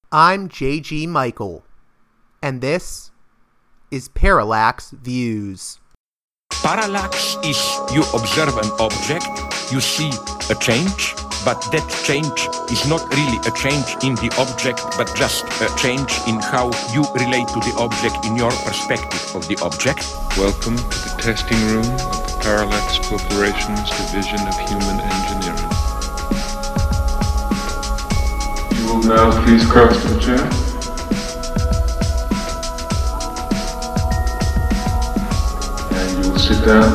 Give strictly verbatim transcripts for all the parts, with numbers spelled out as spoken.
I'm J G Michael, and this is Parallax Views. Parallax is you observe an object, you see a change, but that change is not really a change in the object, but just a change in how you relate to the object in your perspective of the object. Welcome to the testing room of the Parallax Corporation's Division of Human Engineering. You will now please cross to the chair. And you will sit down.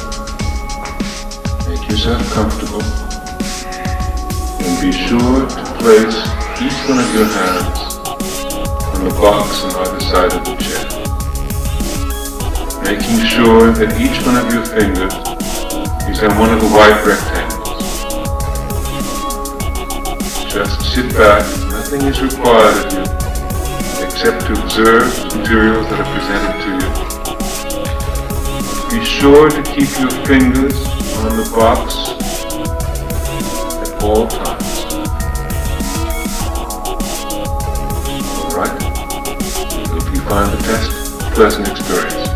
Make yourself comfortable. And be sure to place each one of your hands on the box on either side of the chair. Making sure that each one of your fingers is on one of the white rectangles. Just sit back, nothing is required of you except to observe the materials that are presented to you. Be sure to keep your fingers on the box at all times. Alright? If you find the test a pleasant experience.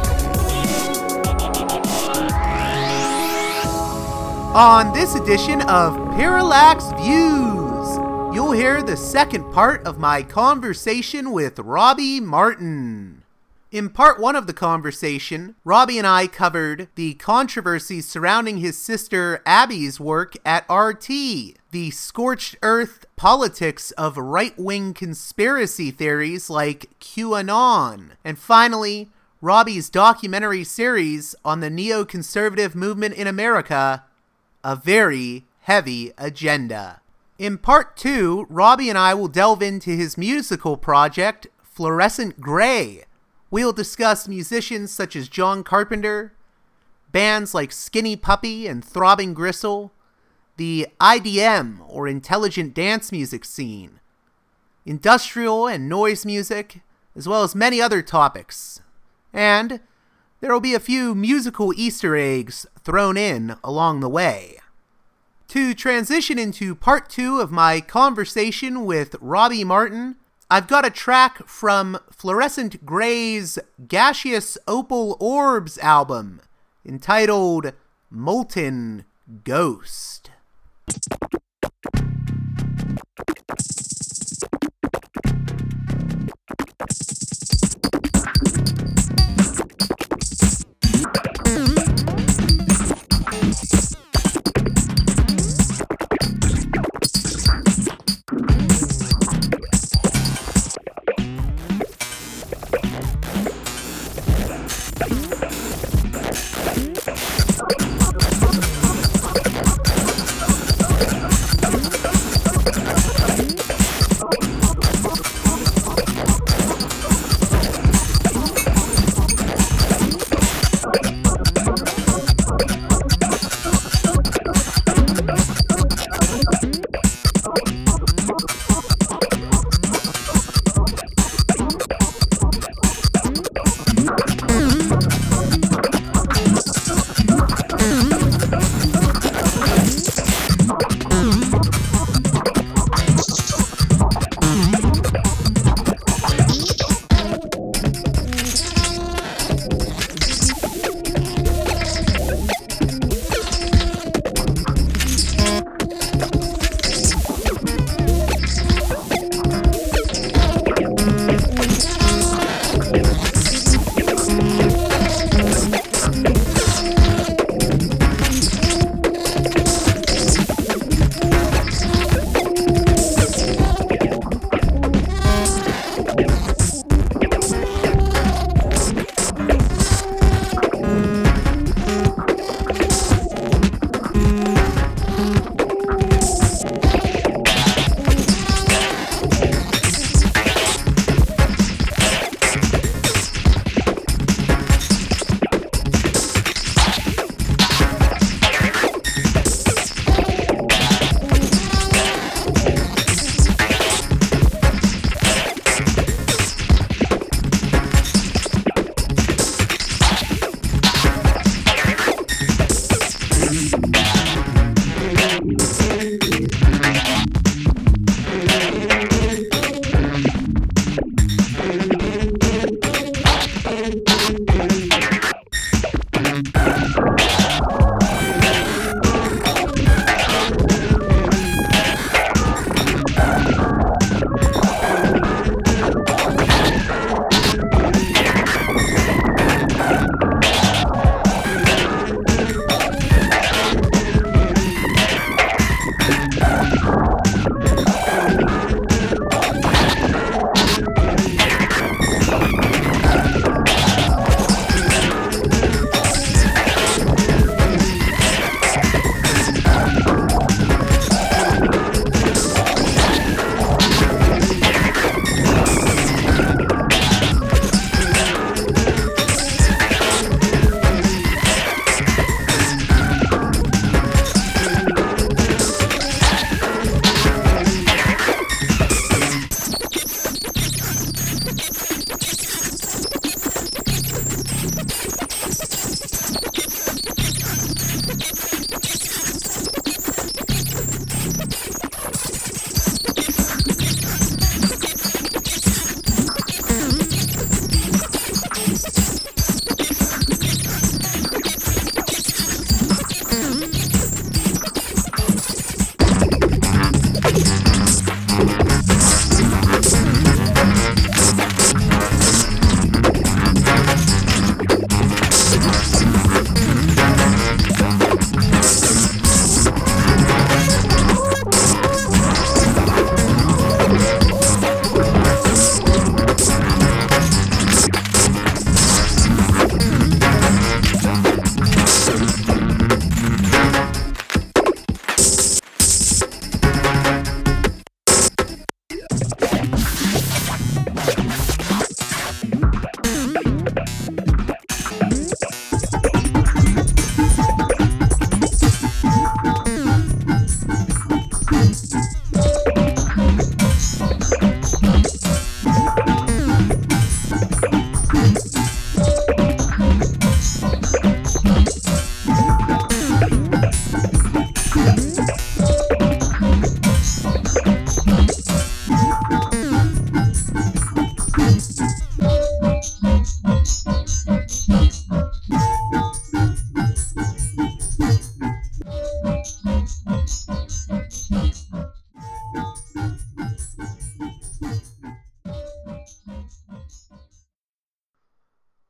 On this edition of Parallax Views, you'll hear the second part of my conversation with Robbie Martin. In part one of the conversation, Robbie and I covered the controversies surrounding his sister Abby's work at R T, the scorched earth politics of right-wing conspiracy theories like QAnon, and finally, Robbie's documentary series on the neoconservative movement in America, A Very Heavy Agenda. In part two, Robbie and I will delve into his musical project, Fluorescent Grey. We'll discuss musicians such as John Carpenter, bands like Skinny Puppy and Throbbing Gristle, the I D M or intelligent dance music scene, industrial and noise music, as well as many other topics. And there will be a few musical Easter eggs thrown in along the way. To transition into part two of my conversation with Robbie Martin, I've got a track from Fluorescent Grey's Gaseous Opal Orbs album entitled Molten Ghost.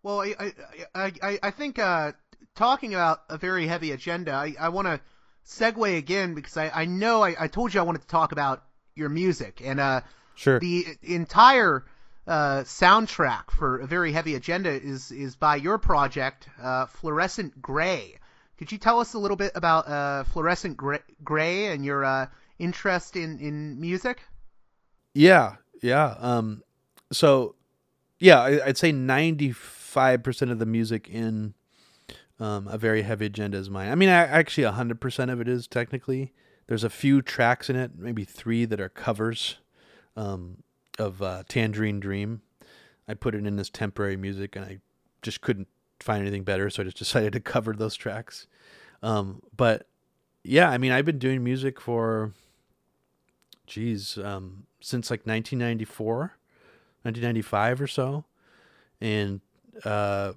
Well, I I I, I, I think uh, talking about a very heavy agenda, I, I want to segue again because I, I know I, I told you I wanted to talk about your music, and uh, Sure. the entire uh, soundtrack for a very heavy agenda is is by your project, uh, Fluorescent Gray. Could you tell us a little bit about uh, Fluorescent Gray, Gray and your uh, interest in, in music? Yeah, yeah. Um, so, yeah, I, I'd say ninety-five percent of the music in um, A Very Heavy Agenda is mine. I mean, I, actually one hundred percent of it is technically. There's a few tracks in it, maybe three that are covers um, of uh, Tangerine Dream. I put it in as temporary music, and I just couldn't find anything better, so I just decided to cover those tracks. Um, but, yeah, I mean, I've been doing music for, geez, um, since like nineteen ninety-four, nineteen ninety-five or so. And, uh,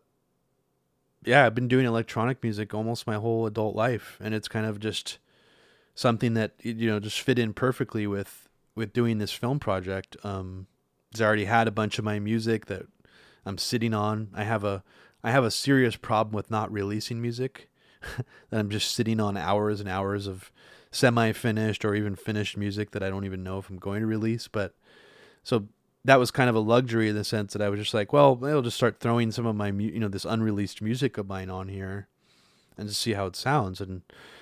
yeah, I've been doing electronic music almost my whole adult life. And it's kind of just something that, you know, just fit in perfectly with, with doing this film project. Um, I already had a bunch of my music that I'm sitting on. I have a, I have a serious problem with not releasing music that I'm just sitting on hours and hours of semi-finished or even finished music that I don't even know if I'm going to release. But so that was kind of a luxury in the sense that I was just like, well, I'll just start throwing some of my, you know, this unreleased music of mine on here and just see how it sounds. And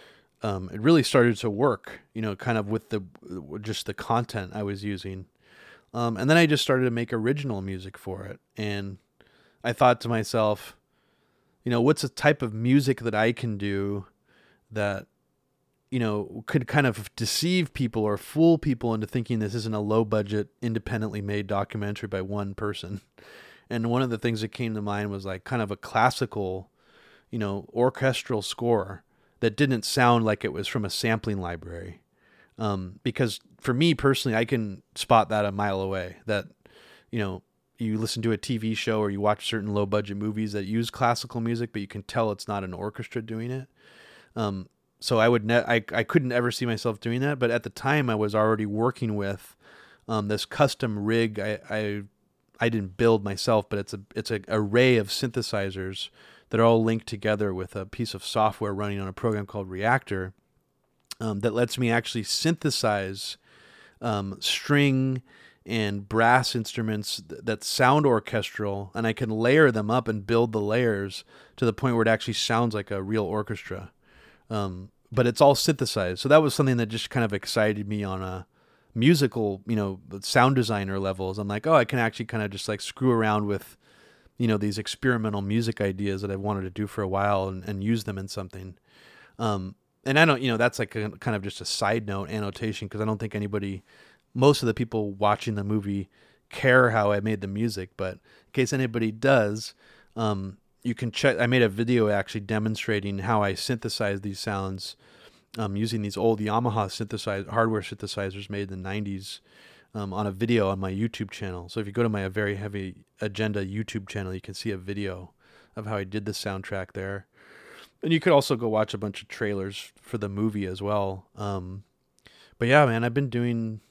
um, it really started to work, you know, kind of with the, just the content I was using. Um, and then I just started to make original music for it. And I thought to myself, you know, what's a type of music that I can do that, you know, could kind of deceive people or fool people into thinking this isn't a low budget, independently made documentary by one person. And one of the things that came to mind was like kind of a classical, you know, orchestral score that didn't sound like it was from a sampling library. Um, because for me personally, I can spot that a mile away that, you know, you listen to a T V show or you watch certain low budget movies that use classical music, but you can tell it's not an orchestra doing it. Um, so I would, ne- I, I couldn't ever see myself doing that. But at the time I was already working with, um, this custom rig. I, I, I didn't build myself, but it's a, it's an array of synthesizers that are all linked together with a piece of software running on a program called Reactor, um, that lets me actually synthesize, um, string and brass instruments that sound orchestral, and I can layer them up and build the layers to the point where it actually sounds like a real orchestra. Um, but it's all synthesized. So that was something that just kind of excited me on a musical, you know, sound designer levels. I'm like, oh, I can actually kind of just like screw around with, you know, these experimental music ideas that I've wanted to do for a while and, and use them in something. Um, and I don't, you know, that's like a, kind of just a side note annotation, because I don't think anybody, most of the people watching the movie care how I made the music, but in case anybody does, um, you can check. I made a video actually demonstrating how I synthesize these sounds, um, using these old Yamaha synthesizer hardware synthesizers made in the nineties, um, on a video on my YouTube channel. So if you go to my Very Heavy Agenda YouTube channel, you can see a video of how I did the soundtrack there. And you could also go watch a bunch of trailers for the movie as well. Um, but yeah, man, I've been doing,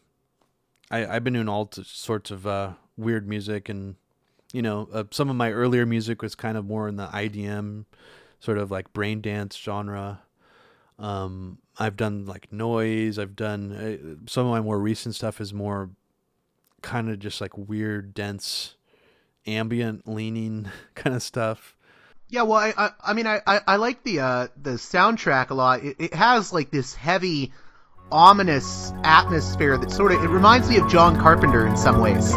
I, I've been doing all t- sorts of uh, weird music, and you know, uh, some of my earlier music was kind of more in the I D M, sort of like brain dance genre. Um, I've done like noise. I've done uh, some of my more recent stuff is more kind of just like weird, dense, ambient leaning kind of stuff. Yeah, well, I, I, I mean, I, I, I like the, uh, the soundtrack a lot. It, it has like this heavy, ominous atmosphere that sort of, it reminds me of John Carpenter in some ways.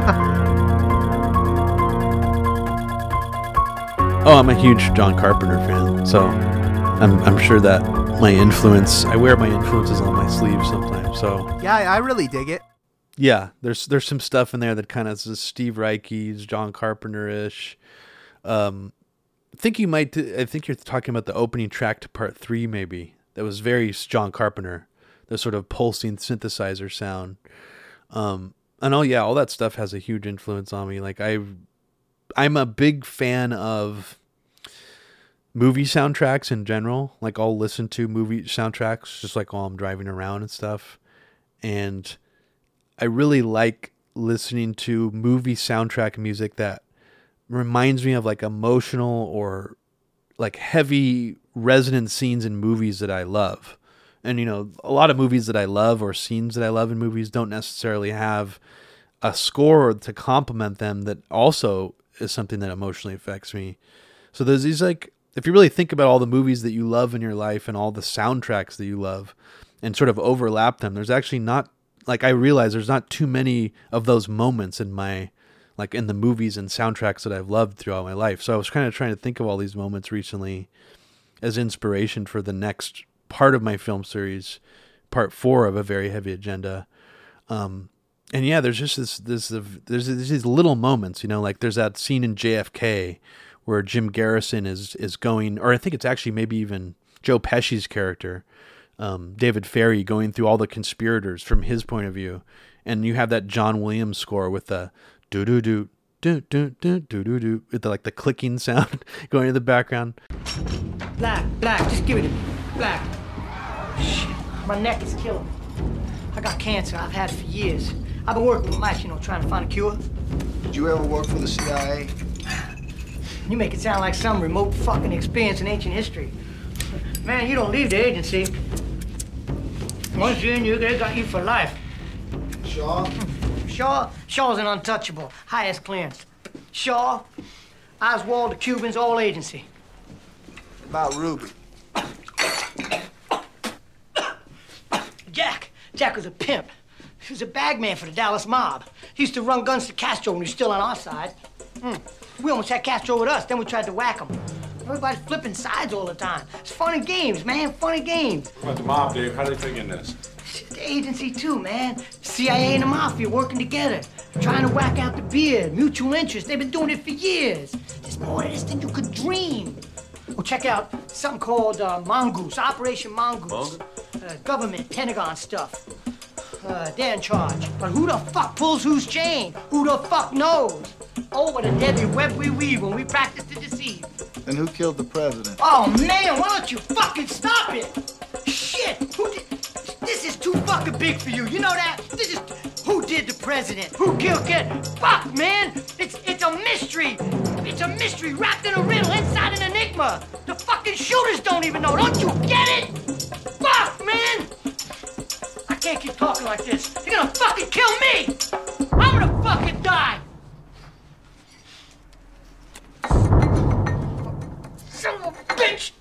Oh, I'm a huge John Carpenter fan, so I'm I'm sure that my influence, I wear my influences on my sleeve sometimes. So yeah, I really dig it. Yeah, there's there's some stuff in there that kind of is Steve Reich's, John Carpenter-ish. Um, I think you might. I think you're talking about the opening track to part three, maybe. That was very John Carpenter, the sort of pulsing synthesizer sound. Um, and oh yeah, all that stuff has a huge influence on me. Like I, I'm a big fan of movie soundtracks in general. Like I'll listen to movie soundtracks just like while I'm driving around and stuff. And I really like listening to movie soundtrack music that reminds me of like emotional or like heavy resonant scenes in movies that I love. And, you know, a lot of movies that I love or scenes that I love in movies don't necessarily have a score to complement them that also is something that emotionally affects me. So there's these, like, if you really think about all the movies that you love in your life and all the soundtracks that you love and sort of overlap them, there's actually not, like, I realize there's not too many of those moments in my, like, in the movies and soundtracks that I've loved throughout my life. So I was kind of trying to think of all these moments recently as inspiration for the next part of my film series, part four of A Very Heavy Agenda. Um, and yeah, there's just this, this, there's, there's these little moments, you know, like there's that scene in J F K where Jim Garrison is, is going, or I think it's actually maybe even Joe Pesci's character, um, David Ferry, going through all the conspirators from his point of view. And you have that John Williams score with the do do do do do do do do do with the, like the clicking sound going in the background. Black, black, just give it to me. Black. Shit, my neck is killing me. I got cancer. I've had it for years. I've been working with mice, you know, trying to find a cure. Did you ever work for the C I A? You make it sound like some remote fucking experience in ancient history. Man, you don't leave the agency. Once you're in, you they got you for life. Shaw? Shaw? Shaw's an untouchable. Highest clearance. Shaw, Oswald, the Cubans, all agency. About Ruby. Jack. Jack was a pimp. He was a bagman for the Dallas mob. He used to run guns to Castro when he was still on our side. Mm. We almost had Castro with us, then we tried to whack him. Everybody's flipping sides all the time. It's fun and games, man, fun and games. What about the mob, Dave? How do they fit in this? The agency too, man. C I A and the Mafia working together. Trying to whack out the beard, mutual interest. They've been doing it for years. There's more to this than you could dream. Well, check out something called uh, Mongoose, Operation Mongoose. Uh, government, Pentagon stuff. Uh, they're in charge. But who the fuck pulls whose chain? Who the fuck knows? Oh, what a deadly web we weave when we practice to deceive. And who killed the president? Oh, man, why don't you fucking stop it? Shit, who did... This is too fucking big for you, you know that? This is... Who did the president? Who killed Kid? Fuck, man! It's it's a mystery! It's a mystery wrapped in a riddle inside an enigma! The fucking shooters don't even know, don't you get it? Fuck, man! I can't keep talking like this. They're gonna fucking kill me! I'm gonna fucking die! Son of a bitch!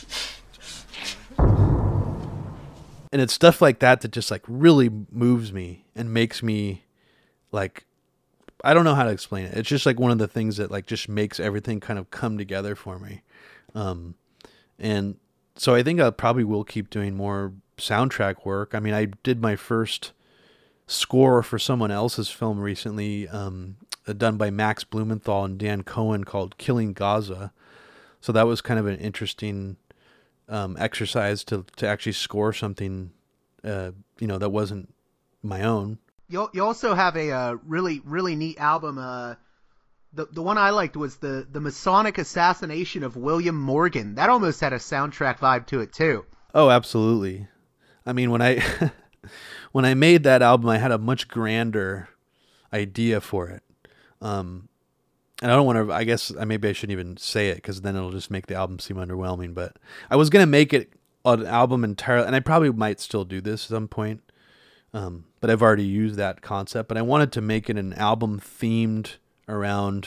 And it's stuff like that that just like really moves me and makes me like, I don't know how to explain it. It's just like one of the things that like just makes everything kind of come together for me. Um, and so I think I probably will keep doing more soundtrack work. I mean, I did my first score for someone else's film recently, um, done by Max Blumenthal and Dan Cohen, called Killing Gaza. So that was kind of an interesting um, exercise to, to actually score something, uh, you know, that wasn't my own. You you also have a uh, really really neat album. Uh, the the one I liked was the the Masonic Assassination of William Morgan. That almost had a soundtrack vibe to it too. Oh, absolutely. I mean, when I when I made that album, I had a much grander idea for it. Um, and I don't want to, I guess I maybe I shouldn't even say it because then it'll just make the album seem underwhelming. But I was going to make it an album entirely, and I probably might still do this at some point. Um, but I've already used that concept. But I wanted to make it an album themed around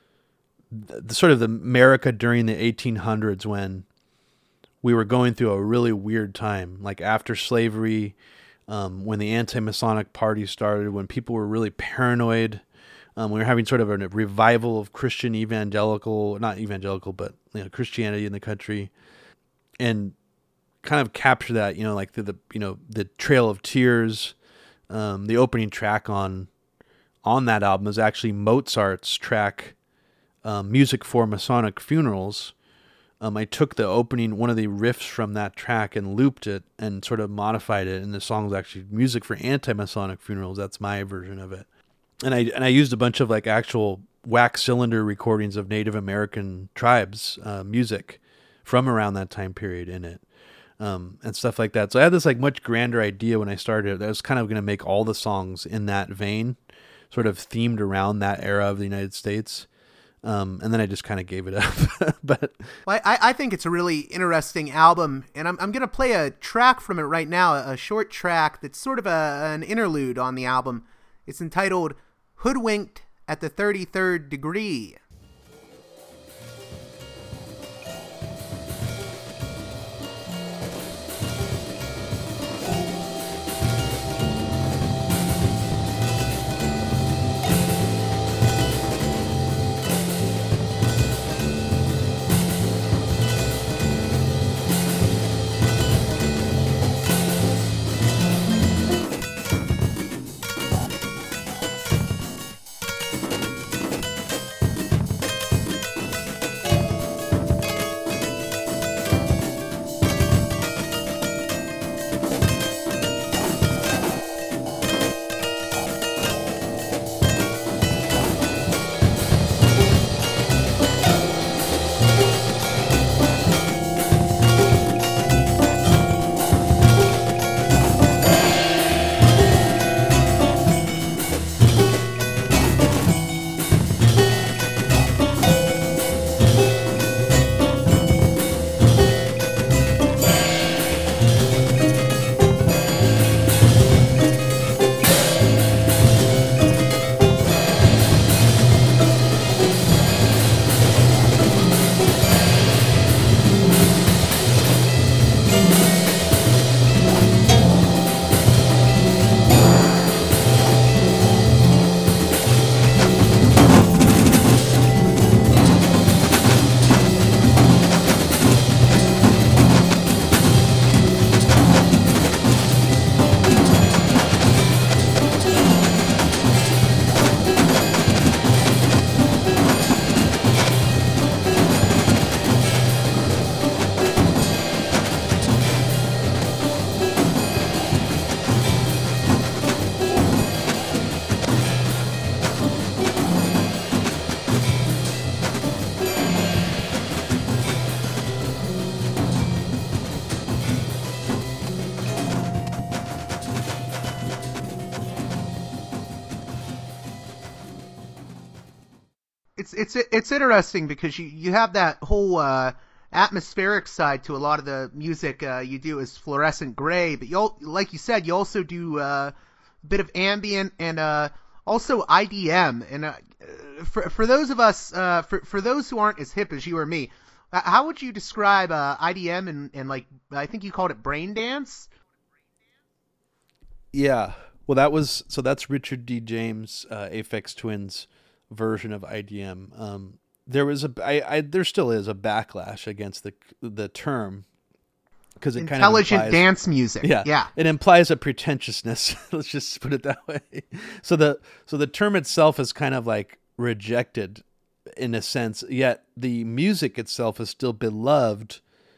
the, the sort of the America during the eighteen hundreds when we were going through a really weird time, like after slavery, um, when the anti-Masonic party started, when people were really paranoid. Um, we were having sort of a revival of Christian evangelical, not evangelical, but you know, Christianity in the country, and kind of capture that, you know, like the, the you know, the Trail of Tears, um, the opening track on, on that album is actually Mozart's track, um, Music for Masonic Funerals. Um, I took the opening, one of the riffs from that track and looped it and sort of modified it. And the song is actually Music for Anti-Masonic Funerals. That's my version of it. And I and I used a bunch of like actual wax cylinder recordings of Native American tribes uh, music from around that time period in it, um, and stuff like that. So I had this like much grander idea when I started. I was kind of going to make all the songs in that vein, sort of themed around that era of the United States. Um, and then I just kind of gave it up. But Well, I, I think it's a really interesting album, and I'm, I'm going to play a track from it right now, a short track that's sort of a, an interlude on the album. It's entitled Hoodwinked at the thirty-third Degree. It's it's it's interesting because you, you have that whole uh, atmospheric side to a lot of the music uh, you do as fluorescent gray, but you like you said you also do uh, a bit of ambient and uh, also I D M. And uh, for for those of us uh, for for those who aren't as hip as you or me, how would you describe uh, I D M and and like I think you called it brain dance? yeah, well, that was so that's Richard D. James, uh, Aphex Twins version of I D M. Um, there was a, I, I, there still is a backlash against the the term because it kind of intelligent implies, dance music. Yeah, yeah, it implies a pretentiousness. Let's just put it that way. So the so the term itself is kind of like rejected in a sense. Yet the music itself is still beloved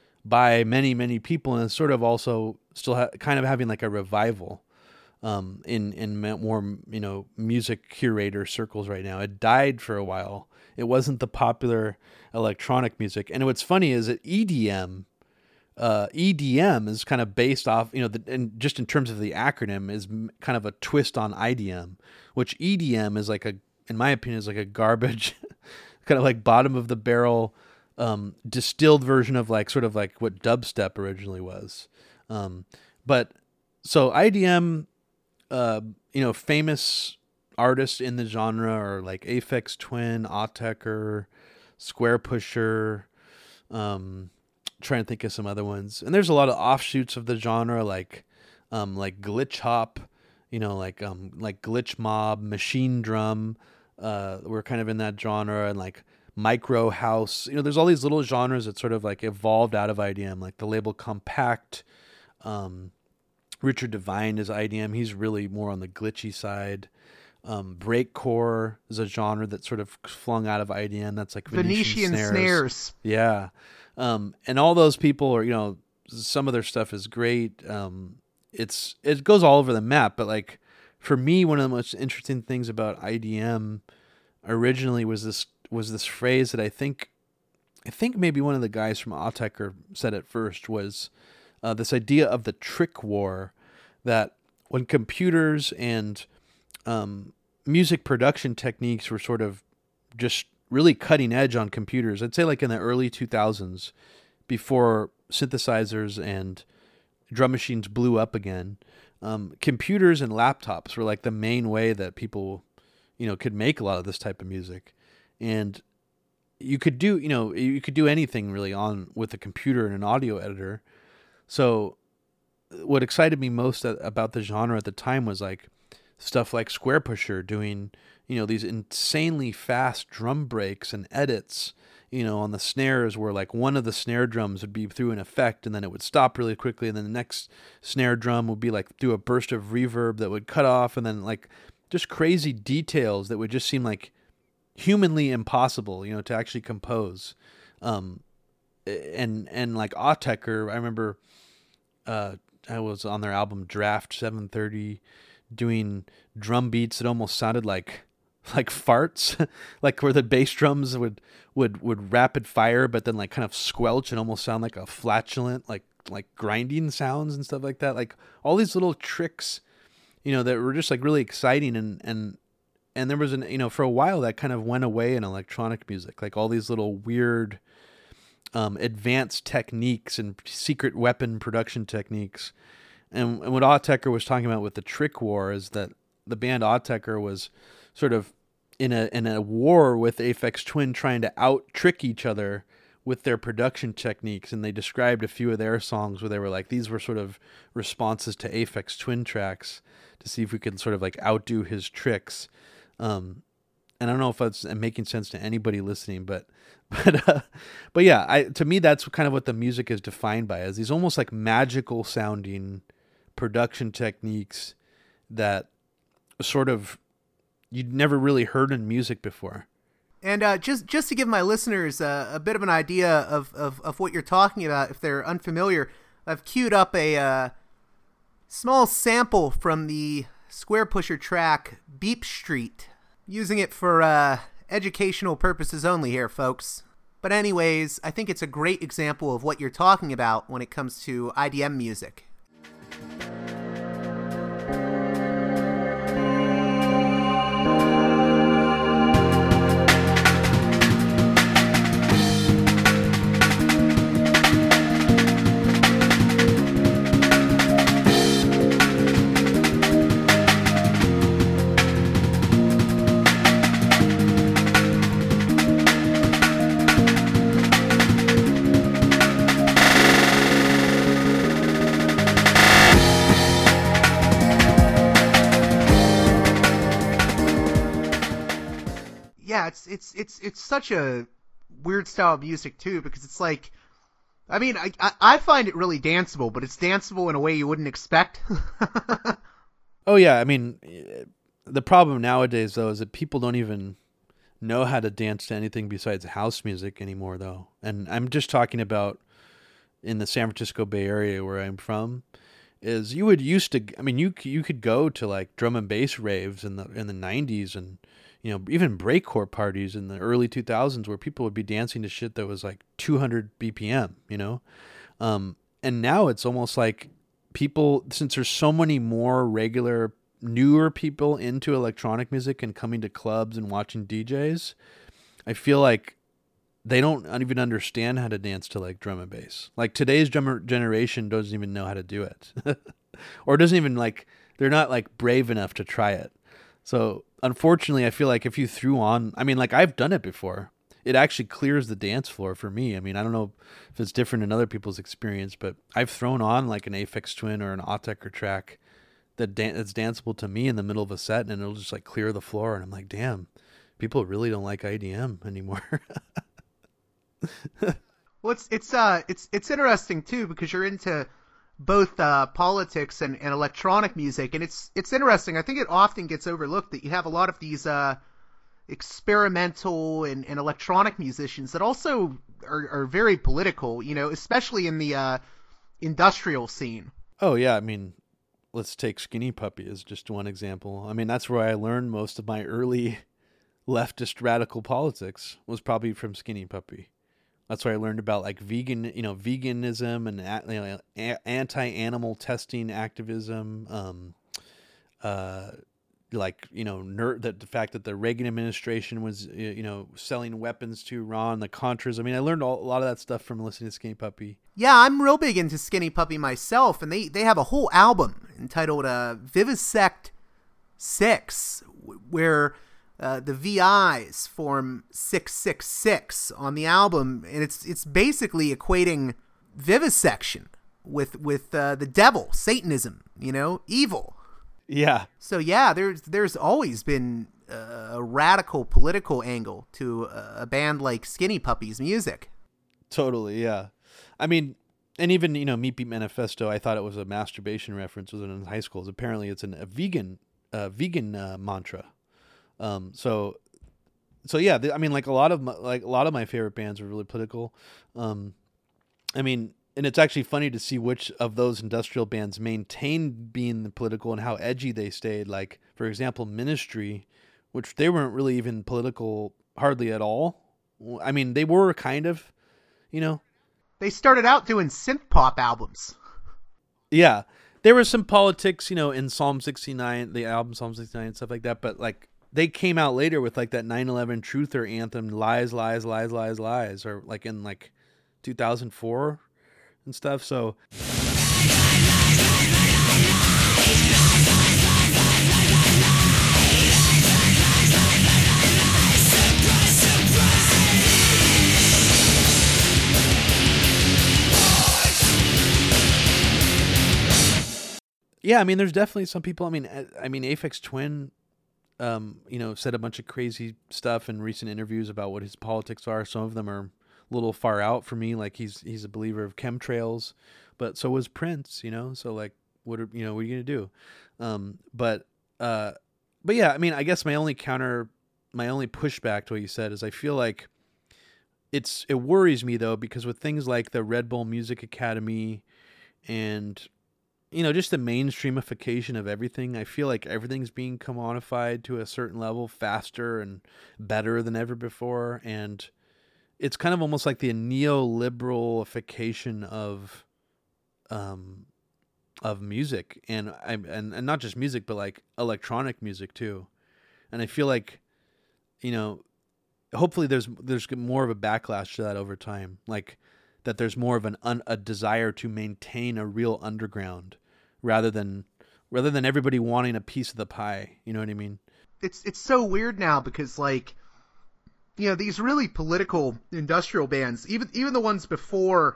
by many many people, and it's sort of also still ha- kind of having like a revival. Um, in in more you know music curator circles right now. It died for a while. It wasn't the popular electronic music. And what's funny is that E D M, uh, E D M is kind of based off you know the, and just in terms of the acronym is kind of a twist on I D M, which E D M is like a in my opinion is like a garbage, kind of like bottom of the barrel, um, distilled version of like sort of like what dubstep originally was. Um, but so I D M. Uh, you know, famous artists in the genre are like Aphex Twin, Autechre, Square Pusher. Um, trying to think of some other ones, and there's a lot of offshoots of the genre, like um, like Glitch Hop, you know, like um, like Glitch Mob, Machine Drum. Uh, we're kind of in that genre, and like Micro House. You know, there's all these little genres that sort of like evolved out of I D M, like the label Compact. Um, Richard Devine is I D M. He's really more on the glitchy side. Um, breakcore is a genre that sort of flung out of I D M. That's like Venetian, Venetian snares. snares. Yeah. Um, and all those people are, you know, some of their stuff is great. Um, it's, it goes all over the map, but like for me, one of the most interesting things about I D M originally was this, was this phrase that I think, I think maybe one of the guys from Autechre said it first was, Uh, this idea of the trick war, that when computers and um, music production techniques were sort of just really cutting edge on computers. I'd say like in the early two thousands, before synthesizers and drum machines blew up again, um, computers and laptops were like the main way that people, you know, could make a lot of this type of music. And you could do, you know, you could do anything really on with a computer and an audio editor. So what excited me most about the genre at the time was like stuff like Squarepusher doing, you know, these insanely fast drum breaks and edits, you know, on the snares where like one of the snare drums would be through an effect and then it would stop really quickly. And then the next snare drum would be like through a burst of reverb that would cut off, and then like just crazy details that would just seem like humanly impossible, you know, to actually compose. Um, and, and like Autechre, I remember, uh, I was on their album Draft seven thirty doing drum beats that almost sounded like like farts, like where the bass drums would, would, would rapid fire, but then like kind of squelch and almost sound like a flatulent, like, like grinding sounds and stuff like that. Like all these little tricks, you know, that were just like really exciting. And, and, and there was an, you know, for a while that kind of went away in electronic music, like all these little weird, um, advanced techniques and secret weapon production techniques. And, and what Autechre was talking about with the Trick War is that the band Autechre was sort of in a in a war with Aphex Twin, trying to out trick each other with their production techniques. And they described a few of their songs where they were like, these were sort of responses to Aphex Twin tracks to see if we could sort of like outdo his tricks. Um, and I don't know if that's making sense to anybody listening, but but uh, but yeah, I to me that's kind of what the music is defined by, as these almost like magical sounding production techniques that sort of you'd never really heard in music before. And uh, just just to give my listeners uh, a bit of an idea of, of, of what you're talking about, if they're unfamiliar, I've queued up a uh, small sample from the Squarepusher track Beep Street, using it for uh, educational purposes only here, folks. But anyways, I think it's a great example of what you're talking about when it comes to I D M music. It's it's it's it's such a weird style of music too, because it's like, I mean, I I, I find it really danceable, but it's danceable in a way you wouldn't expect. Oh yeah, I mean, the problem nowadays though is that people don't even know how to dance to anything besides house music anymore, though. And I'm just talking about in the San Francisco Bay Area where I'm from. Is you would used to, I mean, you you could go to like drum and bass raves in the in the nineties, and you know, even breakcore parties in the early two thousands where people would be dancing to shit that was like two hundred B P M, you know? Um, and now it's almost like people, since there's so many more regular, newer people into electronic music and coming to clubs and watching D Js, I feel like they don't even understand how to dance to like drum and bass. Like today's drummer generation doesn't even know how to do it. Or doesn't even like, they're not like brave enough to try it. So unfortunately, I feel like if you threw on, I mean, like I've done it before. It actually clears the dance floor for me. I mean, I don't know if it's different in other people's experience, but I've thrown on like an Aphex Twin or an Autechre track that dan- that's danceable to me in the middle of a set, and it'll just like clear the floor. And I'm like, damn, people really don't like I D M anymore. Well, it's it's uh it's it's interesting too, because you're into both uh, politics and, and electronic music, and it's it's interesting. I think it often gets overlooked that you have a lot of these uh, experimental and, and electronic musicians that also are, are very political, you know, especially in the uh, industrial scene. Oh yeah, I mean, let's take Skinny Puppy as just one example. I mean, that's where I learned most of my early leftist radical politics, was probably from Skinny Puppy. That's where I learned about like vegan, you know, veganism and you know, anti-animal testing activism, um, uh, like, you know, ner- that the fact that the Reagan administration was, you know, selling weapons to Iran, the Contras. I mean, I learned all, a lot of that stuff from listening to Skinny Puppy. Yeah, I'm real big into Skinny Puppy myself, and they, they have a whole album entitled uh, Vivisect six, where uh, the V Is form six six six on the album, and it's it's basically equating vivisection with with uh, the devil, Satanism, you know, evil. Yeah. So yeah, there's there's always been a radical political angle to a band like Skinny Puppy's music. Totally, yeah. I mean, and even, you know, Meat Beat Manifesto, I thought it was a masturbation reference was in high schools. Apparently it's an, a vegan uh, vegan uh, mantra. Um, so so yeah, th- I mean, like a lot of my, like a lot of my favorite bands are really political. Um, I mean, and it's actually funny to see which of those industrial bands maintained being political and how edgy they stayed. Like, for example, Ministry, which they weren't really even political hardly at all. I mean, they were kind of, you know. They started out doing synth pop albums. Yeah. There was some politics, you know, in Psalm sixty-nine, the album Psalm sixty-nine and stuff like that. But, like, they came out later with, like, that nine eleven truther anthem, Lies, Lies, Lies, Lies, Lies. Or, like, in, like, two thousand four and stuff. So yeah, I mean, there's definitely some people. I mean, I mean, Aphex Twin, um, you know, said a bunch of crazy stuff in recent interviews about what his politics are. Some of them are a little far out for me. Like he's he's a believer of chemtrails, but so was Prince. You know, so like, what are you know, what are you gonna do? Um, but uh, but yeah, I mean, I guess my only counter, my only pushback to what you said is I feel like it's it worries me though, because with things like the Red Bull Music Academy and, you know, just the mainstreamification of everything, I feel like everything's being commodified to a certain level faster and better than ever before. And it's kind of almost like the neoliberalification of, um, of music and, and, and not just music, but like electronic music too. And I feel like, you know, hopefully there's, there's more of a backlash to that over time. Like that there's more of an, un, a desire to maintain a real underground, rather than rather than everybody wanting a piece of the pie. You know what I mean? It's it's so weird now because, like, you know, these really political industrial bands, even even the ones before,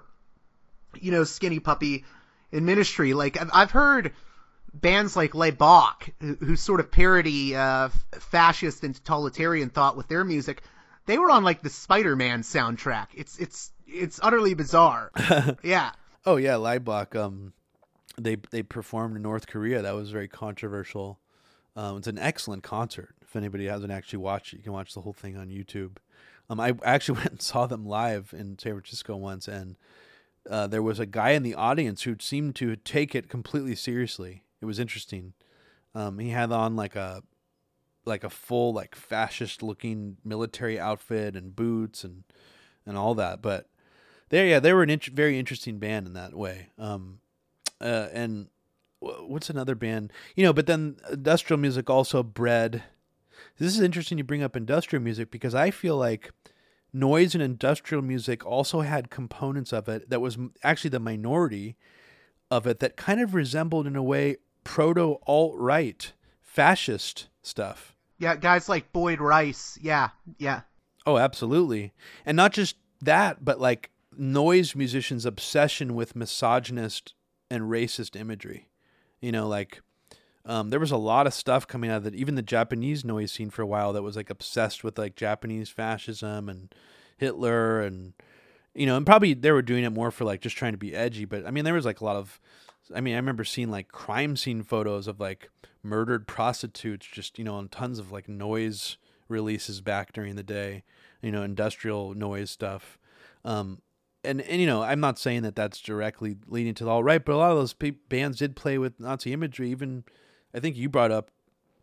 you know, Skinny Puppy and Ministry, like I've, I've heard bands like Les Bach, who, who sort of parody uh, fascist and totalitarian thought with their music. They were on like the Spider-Man soundtrack. It's it's it's utterly bizarre. Yeah. Oh yeah, Leibach. Um, they they performed in North Korea. That was very controversial. Um, it's an excellent concert. If anybody hasn't actually watched it, you can watch the whole thing on YouTube. Um, I actually went and saw them live in San Francisco once, and uh, there was a guy in the audience who seemed to take it completely seriously. It was interesting. Um, he had on like a like a full like fascist looking military outfit and boots and and all that. But they yeah they were an int- very interesting band in that way. Um, uh, and what's another band? You know, but then industrial music also bred. This is interesting you bring up industrial music, because I feel like noise and industrial music also had components of it that was actually the minority of it that kind of resembled in a way proto alt-right fascist stuff. Yeah, guys like Boyd Rice. Yeah, yeah. Oh, absolutely. And not just that, but like noise musicians' obsession with misogynist and racist imagery. You know, like um, there was a lot of stuff coming out of that. Even the Japanese noise scene for a while that was like obsessed with like Japanese fascism and Hitler, and you know, and probably they were doing it more for like just trying to be edgy. But I mean, there was like a lot of, I mean, I remember seeing like crime scene photos of like murdered prostitutes, just, you know, on tons of like noise releases back during the day, you know, industrial noise stuff. Um, and, and, you know, I'm not saying that that's directly leading to the alt-right, but a lot of those pe- bands did play with Nazi imagery. Even, I think you brought up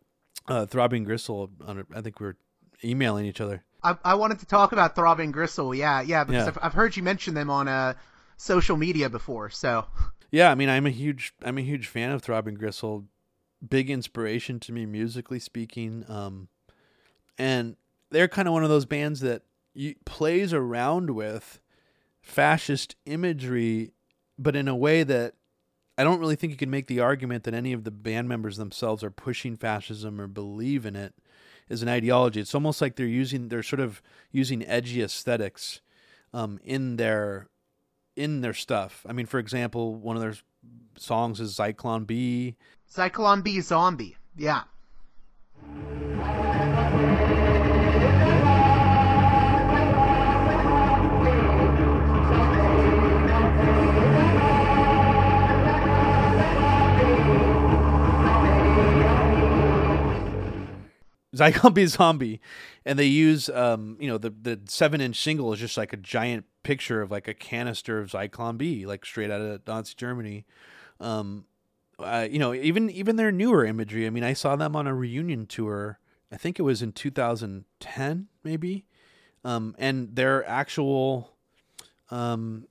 uh, Throbbing Gristle. On a, I think we were emailing each other. I, I wanted to talk about Throbbing Gristle. Yeah, yeah, because Yeah. I've, I've heard you mention them on uh, social media before. So Yeah, I mean, I'm a huge, I'm a huge fan of Throbbing Gristle, big inspiration to me musically speaking. Um, and they're kind of one of those bands that you, plays around with fascist imagery, but in a way that I don't really think you can make the argument that any of the band members themselves are pushing fascism or believe in it as an ideology. It's almost like they're using, they're sort of using edgy aesthetics um, in their in their stuff. I mean, for example, one of their songs is Zyklon B. Zyklon B Zombie. Yeah. Zyklon B Zombie, and they use um you know the the seven inch single is just like a giant picture of like a canister of Zyklon B, like straight out of Nazi Germany. Um, uh, you know, even even their newer imagery. I mean, I saw them on a reunion tour. I think it was in two thousand ten, maybe. Um, and their actual um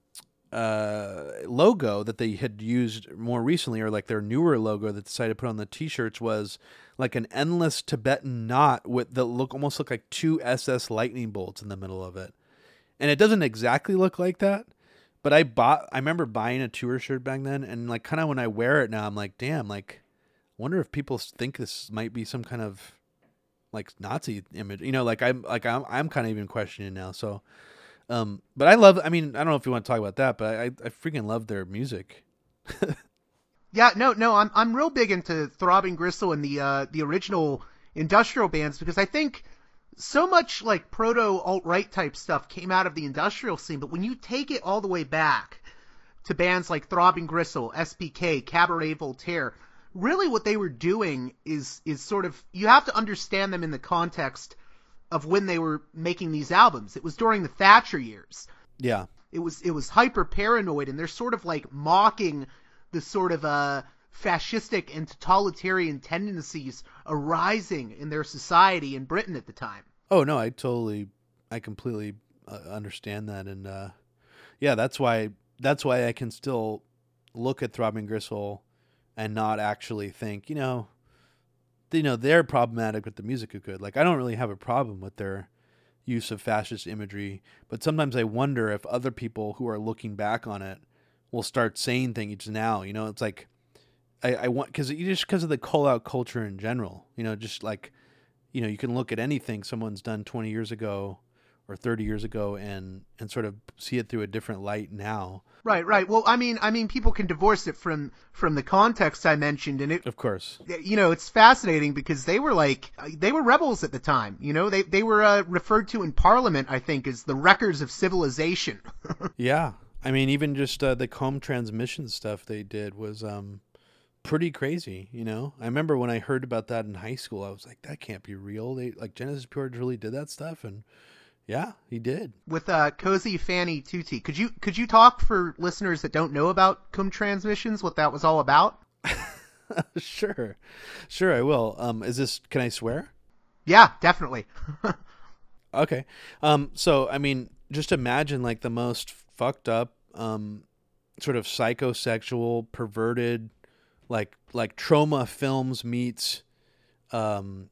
uh logo that they had used more recently, or like their newer logo that they decided to put on the t-shirts, was like an endless Tibetan knot with the look almost look like two S S lightning bolts in the middle of it. And it doesn't exactly look like that, but I bought I remember buying a tour shirt back then, and like kind of when I wear it now I'm like, damn, like I wonder if people think this might be some kind of like Nazi image. You know, like I'm like I'm I'm kind of even questioning now. So um but I love I mean, I don't know if you want to talk about that, but I I freaking love their music. Yeah, no, no, I'm I'm real big into Throbbing Gristle and the uh, the original industrial bands, because I think so much like proto alt-right type stuff came out of the industrial scene, but when you take it all the way back to bands like Throbbing Gristle, S P K, Cabaret Voltaire, really what they were doing is is sort of, you have to understand them in the context of when they were making these albums. It was during the Thatcher years. Yeah. It was it was hyper paranoid, and they're sort of like mocking the sort of uh, fascistic and totalitarian tendencies arising in their society in Britain at the time. Oh, no, I totally, I completely uh, understand that. And uh, yeah, that's why, that's why I can still look at Throbbing Gristle and not actually think, you know, you know, they're problematic, but the music is good. Like, I don't really have a problem with their use of fascist imagery, but sometimes I wonder if other people who are looking back on it will start saying things now. You know, it's like I, I want, because you just because of the call out culture in general. You know, just like, you know, you can look at anything someone's done twenty years ago or thirty years ago and and sort of see it through a different light now. Right, right. Well, I mean, I mean, people can divorce it from from the context I mentioned, and it, of course, you know, it's fascinating because they were like they were rebels at the time. You know, they they were uh, referred to in Parliament, I think, as the wreckers of civilization. Yeah. I mean, even just uh, the comb transmission stuff they did was um, pretty crazy, you know? I remember when I heard about that in high school, I was like, that can't be real. They like Genesis Porridge really did that stuff, and yeah, he did. With uh, Cozy Fanny Tutti. Could you could you talk for listeners that don't know about comb transmissions, what that was all about? Sure. Sure, I will. Um, is this, can I swear? Yeah, definitely. Okay. Um, so, I mean, just imagine like the most fucked up, um, sort of psychosexual, perverted, like like Trauma Films meets um,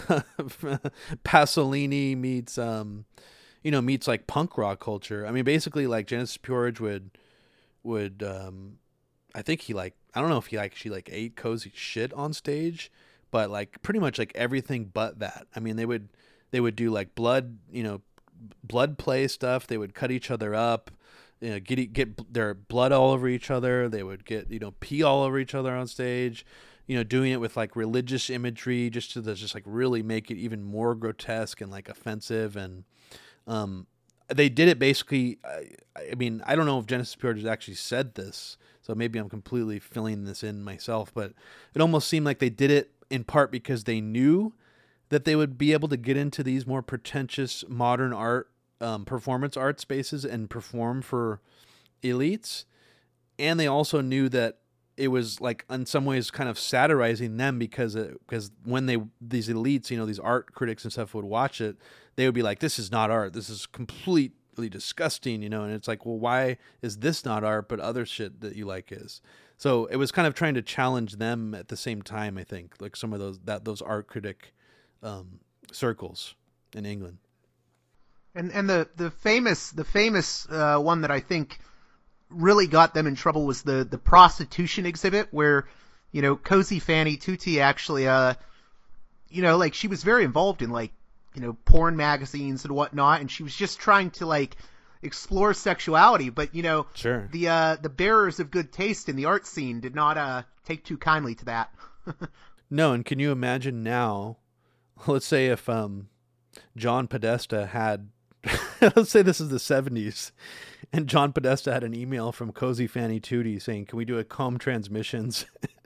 Pasolini meets um, you know meets like punk rock culture. I mean, basically, like Genesis Porridge would would um, I think he like I don't know if he like she like ate cozy shit on stage, but like pretty much like everything but that. I mean, they would they would do like blood, you know, blood play stuff. They would cut each other up. You know, get get their blood all over each other. They would get, you know, pee all over each other on stage. You know, doing it with like religious imagery, just to the, just like really make it even more grotesque and like offensive. And um, they did it basically. I, I mean, I don't know if Genesis Porridge actually said this, so maybe I'm completely filling this in myself. But it almost seemed like they did it in part because they knew that they would be able to get into these more pretentious modern art. Um, performance art spaces and perform for elites, and they also knew that it was like in some ways kind of satirizing them because because when they these elites, you know, these art critics and stuff would watch it, they would be like, this is not art, this is completely disgusting, you know. And it's like, well, why is this not art but other shit that you like is? So it was kind of trying to challenge them at the same time, I think, like some of those that those art critic um, circles in England. And and the, the famous the famous uh, one that I think really got them in trouble was the, the prostitution exhibit where, you know, Cozy Fanny Tutti actually, uh, you know, like she was very involved in like, you know, porn magazines and whatnot, and she was just trying to like explore sexuality, but you know, sure. the uh, the bearers of good taste in the art scene did not uh, take too kindly to that. No, and can you imagine now? Let's say if um, John Podesta had, let's say this is the seventies, and John Podesta had an email from Cozy Fanny Tutti saying, "Can we do a Com Transmissions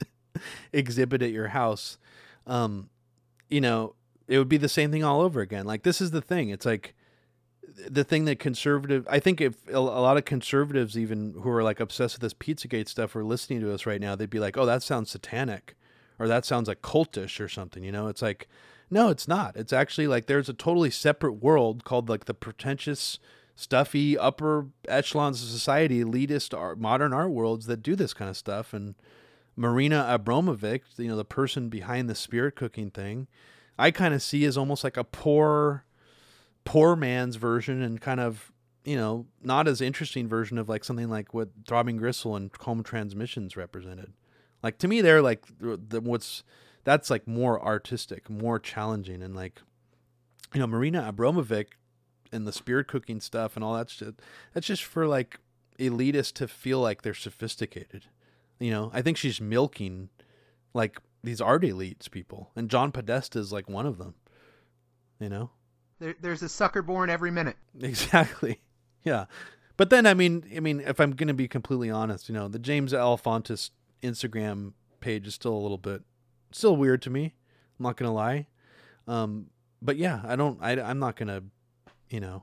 exhibit at your house?" Um, you know, it would be the same thing all over again. Like this is the thing. It's like. The thing that conservative, I think if a lot of conservatives even who are like obsessed with this Pizzagate stuff are listening to us right now, they'd be like, oh, that sounds satanic or that sounds like cultish or something. You know, it's like, no, it's not. It's actually like there's a totally separate world called like the pretentious, stuffy, upper echelons of society, elitist art, modern art worlds that do this kind of stuff. And Marina Abramovic, you know, the person behind the spirit cooking thing, I kind of see as almost like a poor... poor man's version and kind of, you know, not as interesting version of like something like what Throbbing Gristle and Com Transmissions represented. Like to me, they're like the, what's that's like more artistic, more challenging, and like, you know, Marina Abramovic and the spirit cooking stuff and all that shit. That's just for like elitists to feel like they're sophisticated. You know, I think she's milking like these art elites people, and John Podesta is like one of them. You know. There, there's a sucker born every minute. Exactly. Yeah. But then, I mean, I mean, if I'm going to be completely honest, you know, the James L. Fontes Instagram page is still a little bit, still weird to me. I'm not going to lie. Um, but yeah, I don't, I, I'm not going to, you know,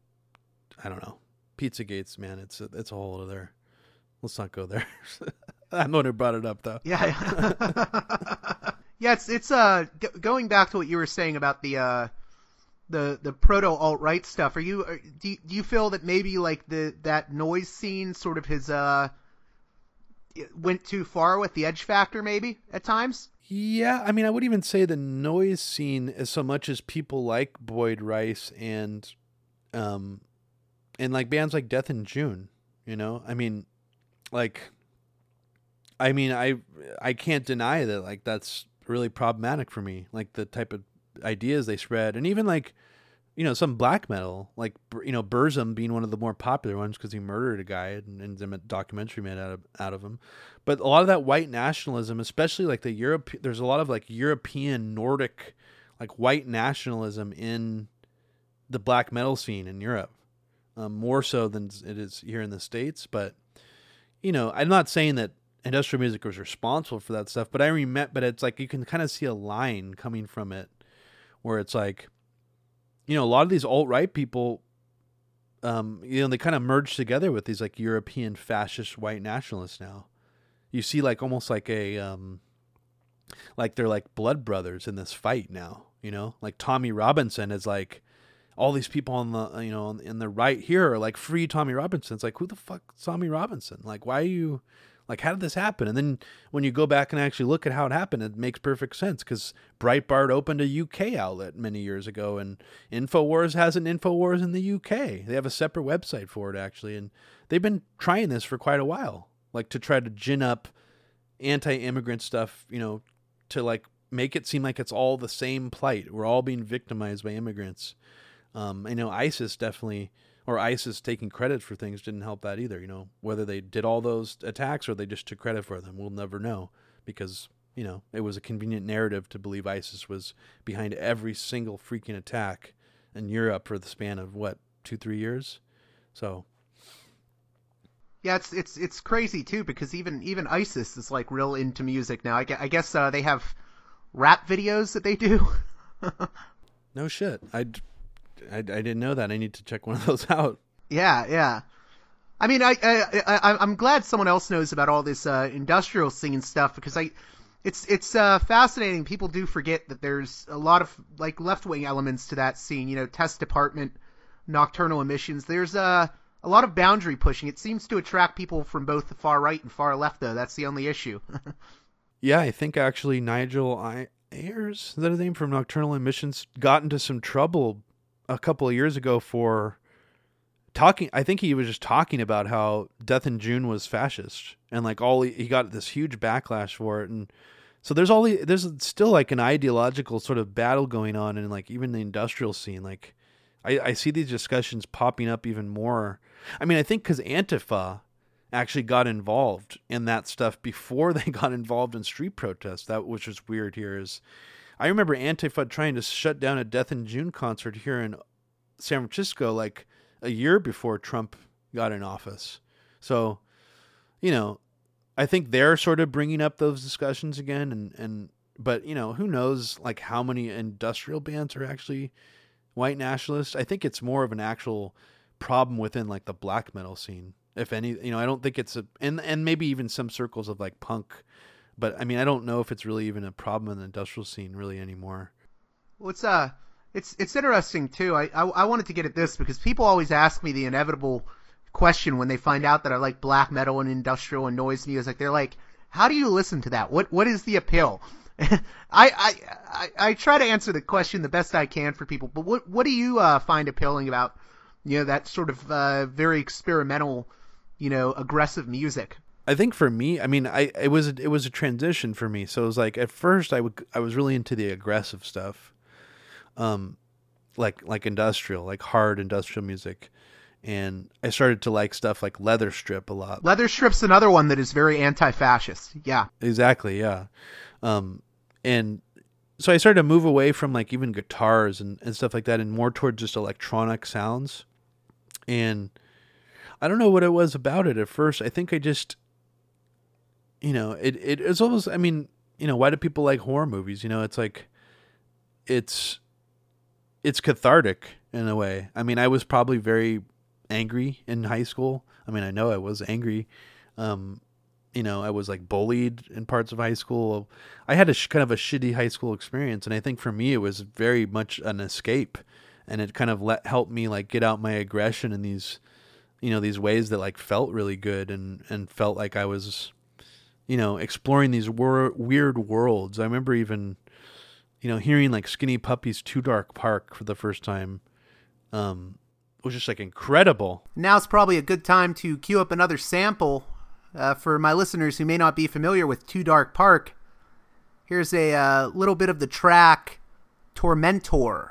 I don't know. Pizzagates, man, it's a, it's a whole other, let's not go there. I'm the one who brought it up though. Yeah. Yeah. It's, it's, uh, g- going back to what you were saying about the, uh, the the proto alt-right stuff, are you are, do you, do you feel that maybe like the that noise scene sort of has uh went too far with the edge factor maybe at times? Yeah, I mean, I would even say the noise scene as so much as people like Boyd Rice and um and like bands like Death in June, you know? I mean, like I mean, I I can't deny that like that's really problematic for me, like the type of ideas they spread, and even like, you know, some black metal, like, you know, Burzum being one of the more popular ones because he murdered a guy and, and a documentary made out of out of him. But a lot of that white nationalism, especially like the Europe, there's a lot of like European Nordic, like white nationalism in the black metal scene in Europe, um, more so than it is here in the States. But you know, I'm not saying that industrial music was responsible for that stuff, but I remember, but it's like you can kind of see a line coming from it. Where it's like, you know, a lot of these alt-right people, um, you know, they kind of merge together with these like European fascist white nationalists now. You see like almost like a, um, like they're like blood brothers in this fight now, you know, like Tommy Robinson is like, all these people on the, you know, in the right here are like free Tommy Robinson. It's like, who the fuck is Tommy Robinson? Like, why are you... Like, how did this happen? And then when you go back and actually look at how it happened, it makes perfect sense because Breitbart opened a U K outlet many years ago, and InfoWars has an InfoWars in the U K. They have a separate website for it, actually, and they've been trying this for quite a while, like to try to gin up anti-immigrant stuff, you know, to like make it seem like it's all the same plight. We're all being victimized by immigrants. Um, I know ISIS definitely... Or ISIS taking credit for things didn't help that either, you know, whether they did all those attacks or they just took credit for them. We'll never know because, you know, it was a convenient narrative to believe ISIS was behind every single freaking attack in Europe for the span of, what, two, three years? So. Yeah, it's it's it's crazy, too, because even, even ISIS is, like, real into music now. I guess, I guess uh, they have rap videos that they do. No shit. I'd... I, I didn't know that. I need to check one of those out. Yeah, yeah. I mean, I, I, I I'm glad someone else knows about all this uh, industrial scene stuff because I, it's it's uh, fascinating. People do forget that there's a lot of like left wing elements to that scene. You know, Test Department, Nocturnal Emissions. There's uh a lot of boundary pushing. It seems to attract people from both the far right and far left, though. That's the only issue. Yeah, I think actually Nigel I- Ayers, is that his name, from Nocturnal Emissions, got into some trouble a couple of years ago for talking. I think he was just talking about how Death in June was fascist, and like all he, he got this huge backlash for it. And so there's all the, there's still like an ideological sort of battle going on in like even the industrial scene. Like I, I see these discussions popping up even more. I mean, I think because Antifa actually got involved in that stuff before they got involved in street protests. That, which is weird here, is I remember Antifa trying to shut down a Death in June concert here in San Francisco like a year before Trump got in office. So, you know, I think they're sort of bringing up those discussions again, and, and but, you know, who knows like how many industrial bands are actually white nationalists. I think it's more of an actual problem within like the black metal scene. If any, you know, I don't think it's a, and, and maybe even some circles of like punk, but I mean, I don't know if it's really even a problem in the industrial scene really anymore. Well, it's, uh, it's, it's interesting too. I, I, I wanted to get at this because people always ask me the inevitable question when they find out that I like black metal and industrial and noise music. They're like, how do you listen to that? What, what is the appeal? I, I, I, I try to answer the question the best I can for people, but what, what do you, uh, find appealing about, you know, that sort of, uh, very experimental, you know, aggressive music? I think for me, I mean, I it was it was a transition for me. So it was like at first I would I was really into the aggressive stuff, um, like like industrial, like hard industrial music, and I started to like stuff like Leather Strip a lot. Leather Strip's another one that is very anti-fascist. Yeah, exactly. Yeah, um, and so I started to move away from like even guitars and, and stuff like that, and more towards just electronic sounds, and I don't know what it was about it at first. I think I just, you know, it, it it's almost, I mean, you know, why do people like horror movies? You know, it's like, it's, it's cathartic in a way. I mean, I was probably very angry in high school. I mean, I know I was angry. Um, you know, I was like bullied in parts of high school. I had a sh- kind of a shitty high school experience. And I think for me, it was very much an escape, and it kind of let, helped me like get out my aggression in these, you know, these ways that like felt really good, and, and felt like I was, you know, exploring these wor- weird worlds. I remember even, you know, hearing like Skinny Puppy's Too Dark Park for the first time. Um, it was just like incredible. Now's probably a good time to cue up another sample uh, for my listeners who may not be familiar with Too Dark Park. Here's a uh, little bit of the track Tormentor.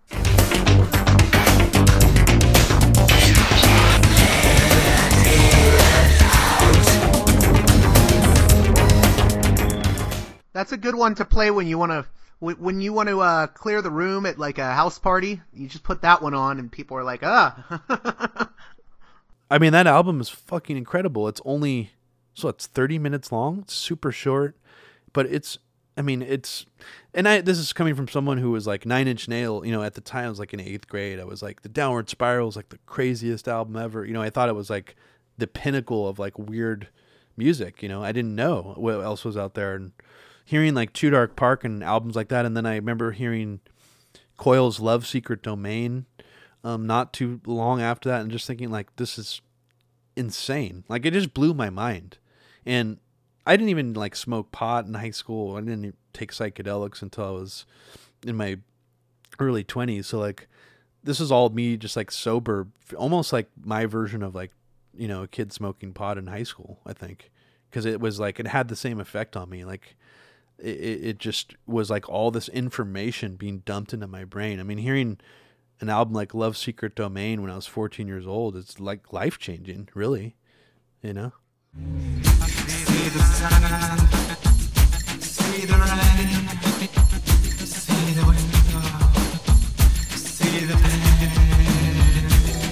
That's a good one to play when you want to when you want to uh, clear the room at like a house party. You just put that one on, and people are like, ah. I mean, that album is fucking incredible. It's only so it's thirty minutes long. It's super short, but it's. I mean, it's, and I. This is coming from someone who was like Nine Inch Nail. You know, at the time I was like in eighth grade. I was like, the Downward Spiral is like the craziest album ever. You know, I thought it was like the pinnacle of like weird music. You know, I didn't know what else was out there, and hearing like Too Dark Park and albums like that. And then I remember hearing Coil's Love Secret Domain um, not too long after that, and just thinking like, this is insane. Like, it just blew my mind. And I didn't even like smoke pot in high school. I didn't even take psychedelics until I was in my early twenties. So like, this is all me just like sober, almost like my version of like, you know, a kid smoking pot in high school, I think. Because it was like, it had the same effect on me. Like, It, it just was like all this information being dumped into my brain. I mean, hearing an album like Love Secret Domain when I was fourteen years old, it's like life-changing, really, you know? See the sun, see the rain, see the window, see the pain.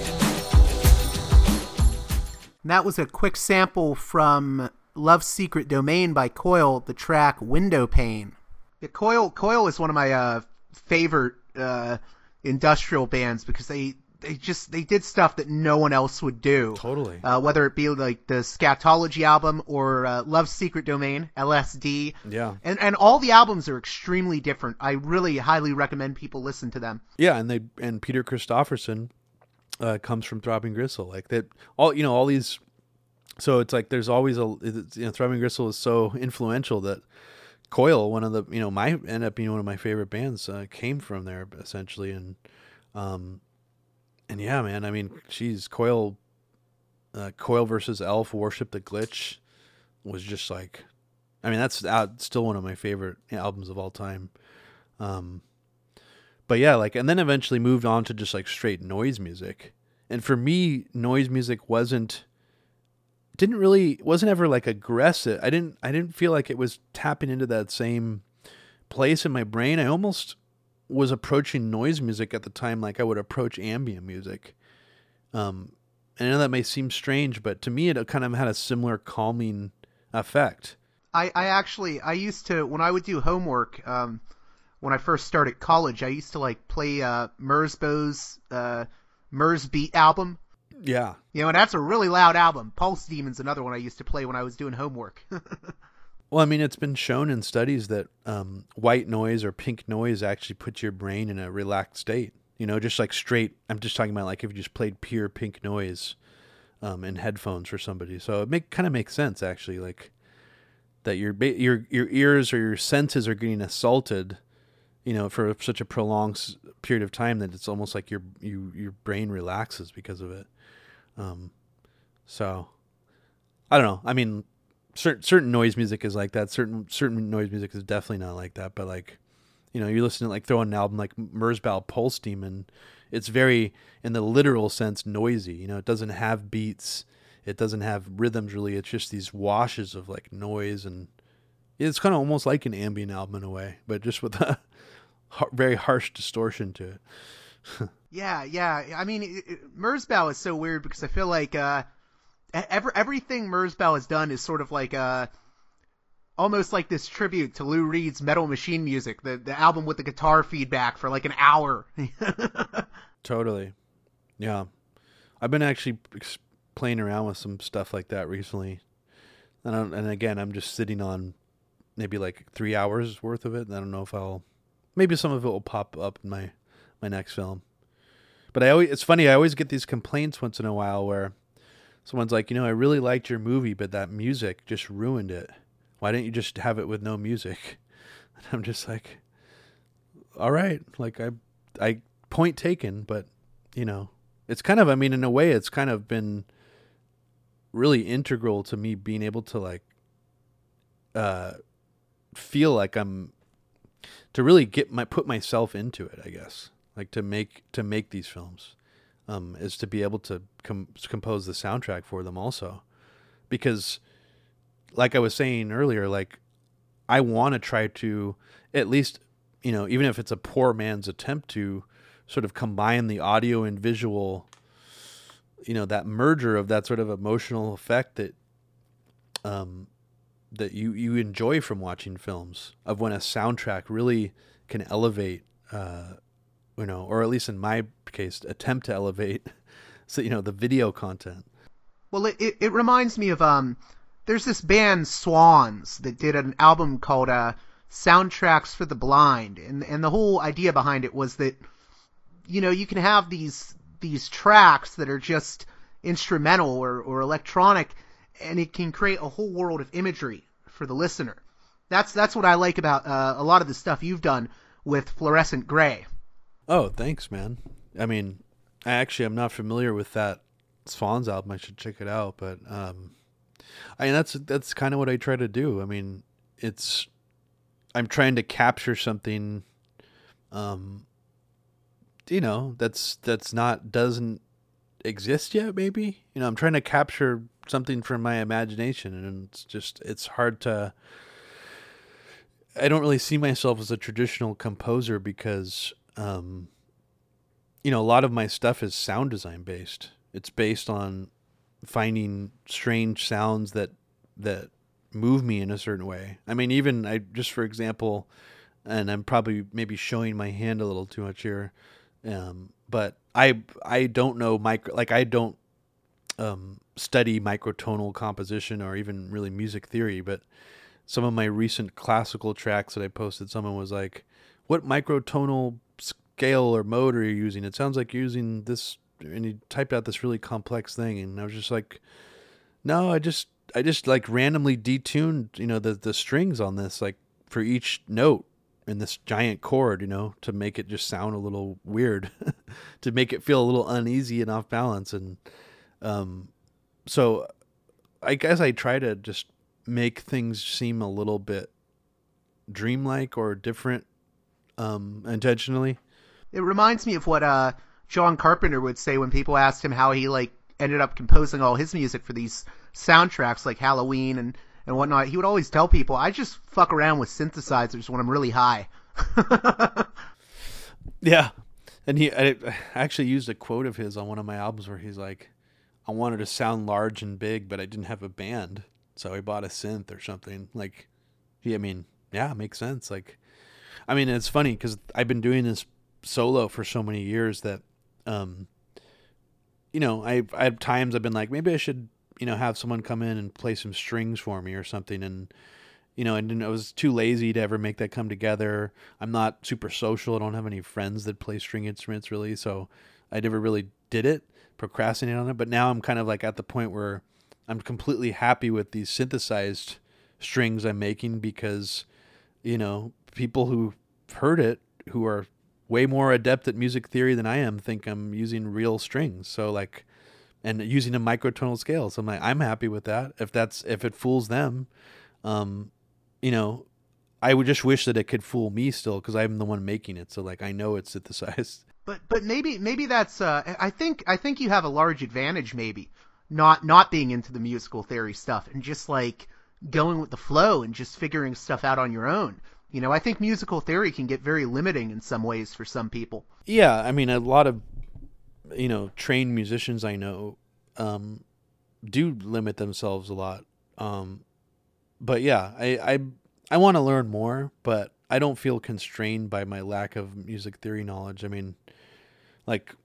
That was a quick sample from Love Secret Domain by Coil, the track Window Pane. Yeah, Coil Coil is one of my uh, favorite uh, industrial bands because they, they just they did stuff that no one else would do. Totally. Uh, whether it be like the Scatology album or uh, Love Secret Domain, L S D. Yeah. And and all the albums are extremely different. I really highly recommend people listen to them. Yeah, and they and Peter Christopherson uh, comes from Throbbing Gristle. Like that, all you know, all these. So it's like there's always a it's, you know, Throbbing Gristle is so influential that Coil, one of the you know my ended up being one of my favorite bands, uh, came from there essentially, and um, and yeah, man, I mean, she's Coil, uh, Coil versus Elf, Worship the Glitch, was just like, I mean, that's uh, still one of my favorite albums of all time. Um, but yeah, like, and then eventually moved on to just like straight noise music, and for me, noise music wasn't. didn't really wasn't ever like aggressive. I didn't I didn't feel like it was tapping into that same place in my brain. I almost was approaching noise music at the time like I would approach ambient music. Um, and I know that may seem strange, but to me it kind of had a similar calming effect. I, I actually I used to when I would do homework um, when I first started college, I used to like play uh, Merzbow's uh, Merz Beat album. Yeah. You know, and that's a really loud album. Pulse Demon's another one I used to play when I was doing homework. Well, I mean, it's been shown in studies that um, white noise or pink noise actually puts your brain in a relaxed state. You know, just like straight, I'm just talking about like if you just played pure pink noise um, in headphones for somebody. So it make kind of makes sense, actually, like that your your your ears or your senses are getting assaulted, you know, for such a prolonged period of time that it's almost like your you your brain relaxes because of it. Um, so I don't know. I mean, certain certain noise music is like that. Certain certain noise music is definitely not like that. But like, you know, you listen to like throw an album like Merzbow Pulse Demon, it's very in the literal sense noisy. You know, it doesn't have beats, it doesn't have rhythms really. It's just these washes of like noise, and it's kind of almost like an ambient album in a way, but just with a very harsh distortion to it. Yeah, yeah. I mean, it, it, Merzbow is so weird because I feel like uh, every, everything Merzbow has done is sort of like uh, almost like this tribute to Lou Reed's Metal Machine music, the the album with the guitar feedback for like an hour. Totally. Yeah. I've been actually playing around with some stuff like that recently. And, I'm, and again, I'm just sitting on maybe like three hours worth of it. And I don't know if I'll, maybe some of it will pop up in my, my next film. But I always, it's funny, I always get these complaints once in a while where someone's like, you know, I really liked your movie, but that music just ruined it. Why didn't you just have it with no music? And I'm just like, all right, like I, I point taken, but you know, it's kind of, I mean, in a way it's kind of been really integral to me being able to like, uh, feel like I'm, to really get my, put myself into it, I guess. Like to make to make these films, um, is to be able to com- compose the soundtrack for them also, because, like I was saying earlier, like I want to try to at least, you know, even if it's a poor man's attempt to sort of combine the audio and visual, you know, that merger of that sort of emotional effect that, um, that you you enjoy from watching films, of when a soundtrack really can elevate. Uh, You know, or at least in my case, attempt to elevate, so you know, the video content. Well, it, it it reminds me of um, there's this band Swans that did an album called uh, Soundtracks for the Blind, and and the whole idea behind it was that, you know, you can have these these tracks that are just instrumental or or electronic, and it can create a whole world of imagery for the listener. That's that's what I like about uh, a lot of the stuff you've done with Fluorescent Gray. Oh, thanks, man. I mean, I actually I'm not familiar with that Swans album. I should check it out. But um, I mean, that's that's kind of what I try to do. I mean, it's I'm trying to capture something, um, you know, that's that's not doesn't exist yet. Maybe, you know, I'm trying to capture something from my imagination, and it's just it's hard to. I don't really see myself as a traditional composer because. Um, you know, a lot of my stuff is sound design based. It's based on finding strange sounds that that move me in a certain way. I mean, even I just for example, and I'm probably maybe showing my hand a little too much here, um, but I I don't know micro like I don't um, study microtonal composition or even really music theory. But some of my recent classical tracks that I posted, someone was like, "What microtonal scale or mode are you using? It sounds like you're using this and he typed out this really complex thing, and I was just like, no, I just I just like randomly detuned, you know, the the strings on this, like for each note in this giant chord, you know, to make it just sound a little weird, to make it feel a little uneasy and off balance. And um, so I guess I try to just make things seem a little bit dreamlike or different um, intentionally. It reminds me of what uh, John Carpenter would say when people asked him how he like ended up composing all his music for these soundtracks like Halloween and, and whatnot. He would always tell people, I just fuck around with synthesizers when I'm really high. Yeah. And he I actually used a quote of his on one of my albums where he's like, I wanted to sound large and big, but I didn't have a band. So I bought a synth or something. Like, yeah, I mean, yeah, it makes sense. Like, I mean, it's funny because I've been doing this solo for so many years that, um, you know, I I have times I've been like, maybe I should, you know, have someone come in and play some strings for me or something. And, you know, and I was too lazy to ever make that come together. I'm not super social. I don't have any friends that play string instruments really. So I never really did it, procrastinated on it. But now I'm kind of like at the point where I'm completely happy with these synthesized strings I'm making because, you know, people who heard it, who are way more adept at music theory than I am, think I'm using real strings. So like, and using a microtonal scale. So I'm like, I'm happy with that. If that's, if it fools them, um, you know, I would just wish that it could fool me still because I'm the one making it. So like, I know it's synthesized. But but maybe maybe that's uh, I think I think you have a large advantage maybe not not being into the musical theory stuff and just like going with the flow and just figuring stuff out on your own. You know, I think musical theory can get very limiting in some ways for some people. Yeah, I mean, a lot of, you know, trained musicians I know um, do limit themselves a lot. Um, but yeah, I I, I want to learn more, but I don't feel constrained by my lack of music theory knowledge. I mean, like,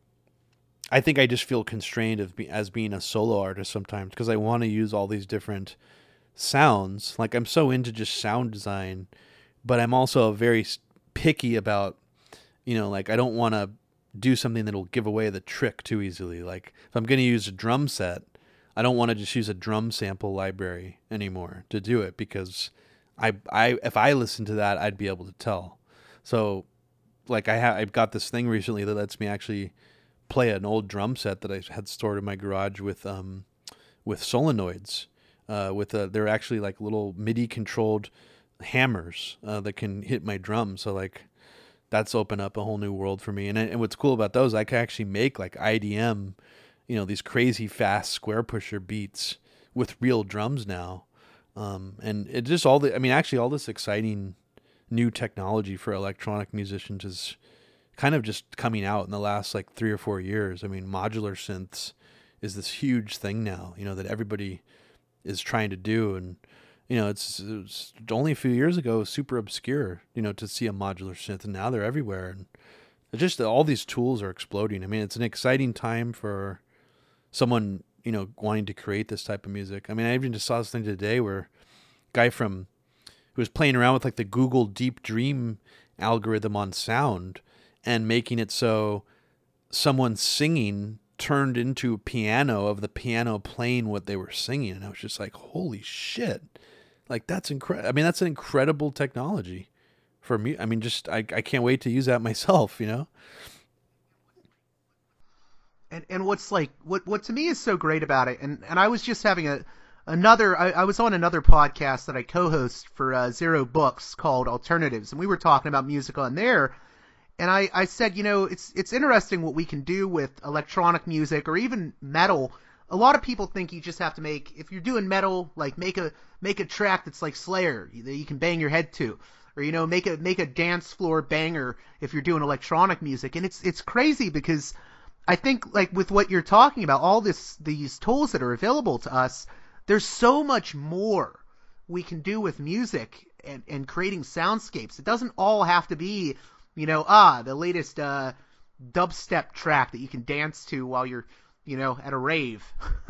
I think I just feel constrained as, be, as being a solo artist sometimes because I want to use all these different sounds. Like, I'm so into just sound design, but I'm also very picky about, you know, like, I don't want to do something that'll give away the trick too easily. Like, if I'm going to use a drum set, I don't want to just use a drum sample library anymore to do it because I, I, if I listen to that, I'd be able to tell. So, like, I have, I've got this thing recently that lets me actually play an old drum set that I had stored in my garage with, um, with solenoids. Uh, with a, they're actually like little MIDI controlled hammers uh, that can hit my drums. So like, that's opened up a whole new world for me. And and what's cool about those, I can actually make like I D M, you know, these crazy fast square pusher beats with real drums now. Um, and it just all the, I mean, actually all this exciting new technology for electronic musicians is kind of just coming out in the last like three or four years. I mean, modular synths is this huge thing now, you know, that everybody is trying to do. And, you know, it's, it's only a few years ago, it was super obscure, you know, to see a modular synth, and now they're everywhere. And it's just all these tools are exploding. I mean, it's an exciting time for someone, you know, wanting to create this type of music. I mean, I even just saw this thing today where a guy from, who was playing around with like the Google Deep Dream algorithm on sound and making it so someone singing turned into a piano of the piano playing what they were singing. And I was just like, holy shit. Like, that's incredible. I mean, that's an incredible technology for me. I mean, just, I, I can't wait to use that myself, you know? And and what's like, what, what to me is so great about it, and, and I was just having a, another, I, I was on another podcast that I co-host for uh, Zero Books called Alternatives, and we were talking about music on there. And I, I said, you know, it's it's interesting what we can do with electronic music or even metal. A lot of people think you just have to make, if you're doing metal, like make a make a track that's like Slayer that you can bang your head to, or you know, make a make a dance floor banger if you're doing electronic music. And it's it's crazy because I think like with what you're talking about, all this these tools that are available to us, there's so much more we can do with music and and creating soundscapes. It doesn't all have to be, you know, ah, the latest uh, dubstep track that you can dance to while you're, you know, at a rave.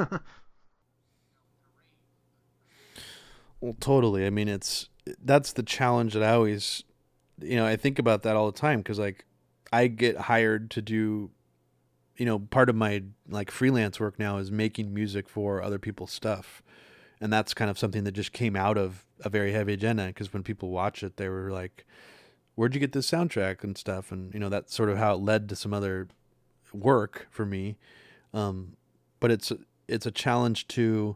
Well, totally. I mean, it's, that's the challenge that I always, you know, I think about that all the time. Cause like I get hired to do, you know, part of my like freelance work now is making music for other people's stuff. And that's kind of something that just came out of A Very Heavy Agenda, because when people watch it, they were like, where'd you get this soundtrack and stuff? And, you know, that's sort of how it led to some other work for me. Um, but it's, it's a challenge to,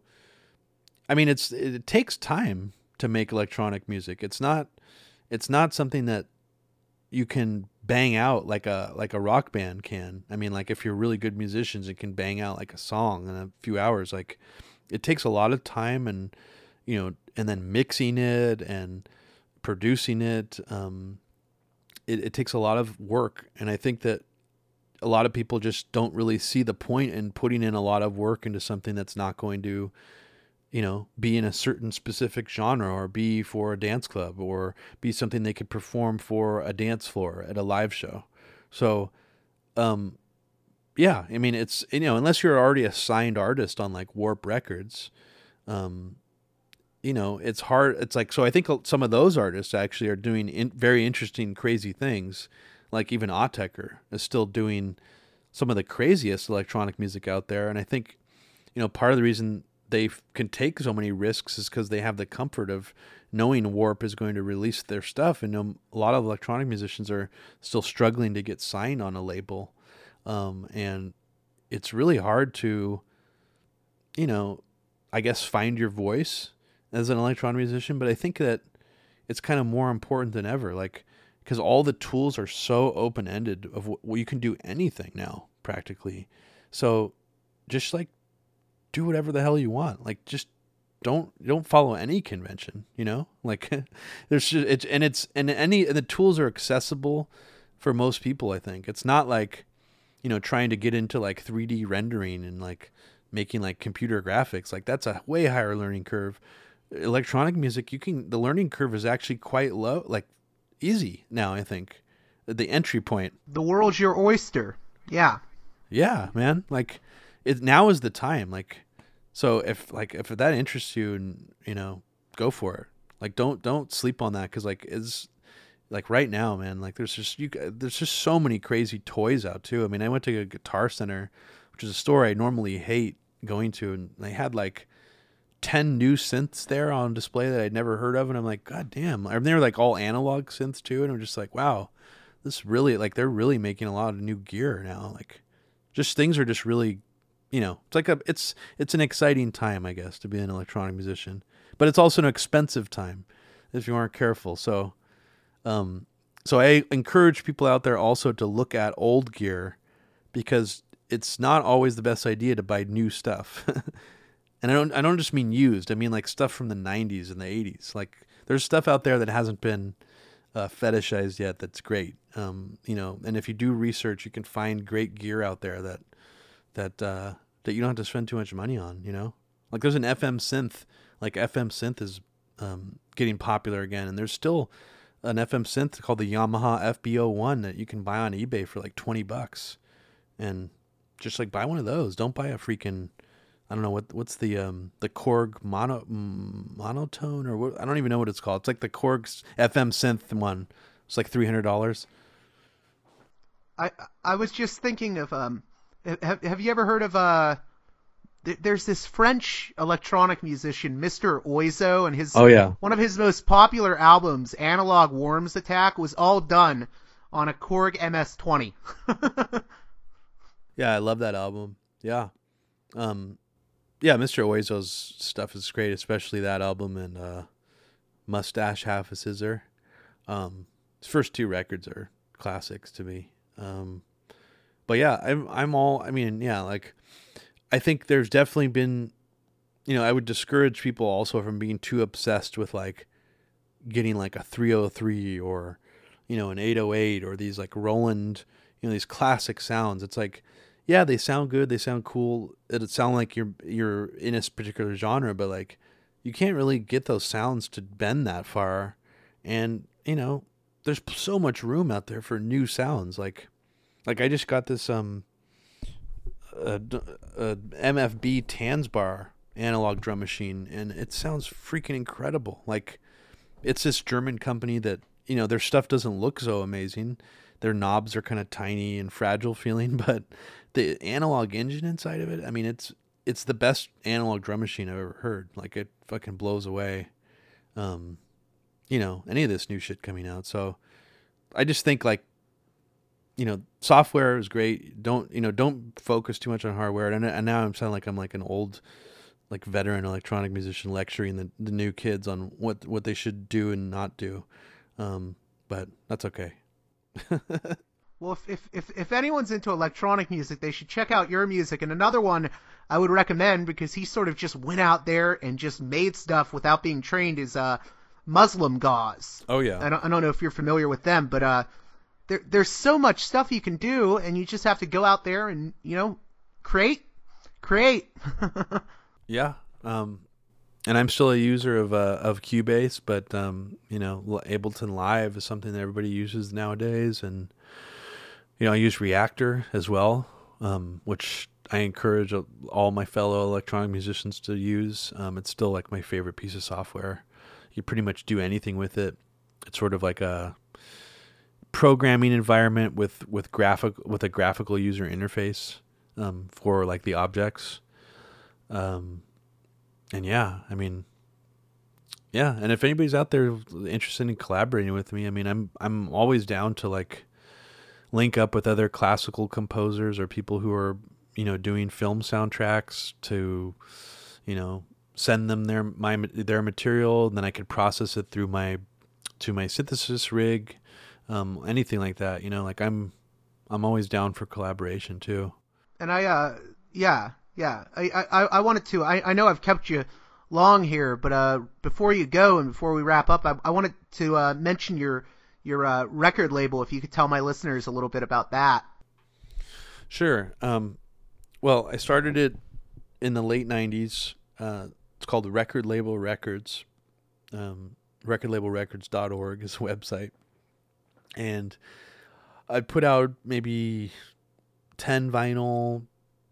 I mean, it's, it takes time to make electronic music. It's not, it's not something that you can bang out like a, like a rock band can. I mean, like if you're really good musicians, it can bang out like a song in a few hours. Like, it takes a lot of time, and, you know, and then mixing it and producing it. Um, it, it takes a lot of work. And I think that a lot of people just don't really see the point in putting in a lot of work into something that's not going to, you know, be in a certain specific genre, or be for a dance club, or be something they could perform for a dance floor at a live show. So, um, yeah, I mean, it's, you know, unless you're already a signed artist on like Warp Records, um, you know, it's hard. It's like, so I think some of those artists actually are doing in, very interesting, crazy things. Like even Autechre is still doing some of the craziest electronic music out there. And I think, you know, part of the reason they can take so many risks is because they have the comfort of knowing Warp is going to release their stuff. And you know, a lot of electronic musicians are still struggling to get signed on a label. Um, and it's really hard to, you know, I guess find your voice as an electronic musician, but I think that it's kind of more important than ever, like, because all the tools are so open-ended of what well, you can do anything now practically. So just like do whatever the hell you want. Like just don't, don't follow any convention, you know, like there's just, it's, and it's, and any, and the tools are accessible for most people. I think it's not like, you know, trying to get into like three D rendering and like making like computer graphics. Like that's a way higher learning curve. Electronic music, you can, the learning curve is actually quite low, like easy now, I think. The entry point. The world's your oyster. Yeah. Yeah, man. Like it now is the time. Like, so if like, if that interests you, and you know, go for it. Like, don't, don't sleep on that. Cause like it's, like right now, man, like there's just you, there's just so many crazy toys out too. I mean, I went to a Guitar Center, which is a store I normally hate going to, and they had like ten new synths there on display that I'd never heard of, and I'm like, God damn! And they were like all analog synths too, and I'm just like, wow, this really like they're really making a lot of new gear now. Like, just things are just really, you know, it's like a it's it's an exciting time, I guess, to be an electronic musician, but it's also an expensive time if you aren't careful. So. Um, so I encourage people out there also to look at old gear, because it's not always the best idea to buy new stuff. And I don't, I don't just mean used. I mean like stuff from the nineties and the eighties. Like there's stuff out there that hasn't been uh, fetishized yet. That's great. Um, you know, and if you do research, you can find great gear out there that, that, uh, that you don't have to spend too much money on, you know, like there's an F M synth, like F M synth is, um, getting popular again. And there's still an F M synth called the Yamaha F B O one that you can buy on eBay for like twenty bucks, and just like buy one of those. Don't buy a freaking, I don't know what, what's the, um, the Korg mono, monotone or what, I don't even know what it's called. It's like the Korg's F M synth one. It's like three hundred dollars. I, I was just thinking of, um, have, have you ever heard of, uh, there's this French electronic musician, Mister Oizo, and his oh yeah one of his most popular albums, Analog Worms Attack, was all done on a Korg M S twenty. Yeah, I love that album. Yeah, um, yeah, Mister Oizo's stuff is great, especially that album and uh, Mustache Half a Scissor. Um, his first two records are classics to me. Um, but yeah, I'm I'm all. I mean, yeah, like. I think there's definitely been, you know, I would discourage people also from being too obsessed with like getting like a three oh three or, you know, an eight oh eight or these like Roland, you know, these classic sounds. It's like, yeah, they sound good. They sound cool. It'd sound like you're, you're in a particular genre, but like you can't really get those sounds to bend that far. And, you know, there's so much room out there for new sounds. Like, like I just got this, um, A, a M F B Tanzbar analog drum machine, and it sounds freaking incredible. Like, it's this German company that, you know, their stuff doesn't look so amazing. their knobs are kind of tiny and fragile feeling, but the analog engine inside of it, I mean, it's it's the best analog drum machine I've ever heard. Like, it fucking blows away, um, you know, any of this new shit coming out. So I just think, like, you know, software is great. Don't, you know, don't focus too much on hardware. And, and now I'm sounding like I'm like an old, like, veteran electronic musician lecturing the, the new kids on what, what they should do and not do. Um, but that's okay. Well, if, if if if anyone's into electronic music, they should check out your music. And another one I would recommend, because he sort of just went out there and just made stuff without being trained, is uh, Muslim Gauze. Oh, yeah. I don't, I don't know if you're familiar with them, but uh, there there's so much stuff you can do, and you just have to go out there and, you know, create, create. Yeah. Um, and I'm still a user of uh, of Cubase, but um, you know, Ableton Live is something that everybody uses nowadays, and you know, I use Reactor as well, um, which I encourage all my fellow electronic musicians to use. Um, it's still like my favorite piece of software. You pretty much do anything with it. It's sort of like a programming environment with with graphic with a graphical user interface um, for like the objects. Um, and yeah, I mean, yeah. And if anybody's out there interested in collaborating with me, I mean, I'm I'm always down to like link up with other classical composers or people who are, you know, doing film soundtracks to, you know, send them their my their material, and then I could process it through my to my synthesis rig, um, anything like that. You know, like I'm I'm always down for collaboration too. And I, uh, yeah, yeah, I I, I wanted to. I, I know I've kept you long here, but uh, before you go and before we wrap up, I, I wanted to uh, mention your. your uh, record label, if you could tell my listeners a little bit about that. Sure. Um, well, I started it in the late nineties. Uh, it's called Record Label Records. Um, record label records dot org is the website. And I'd put out maybe ten vinyl,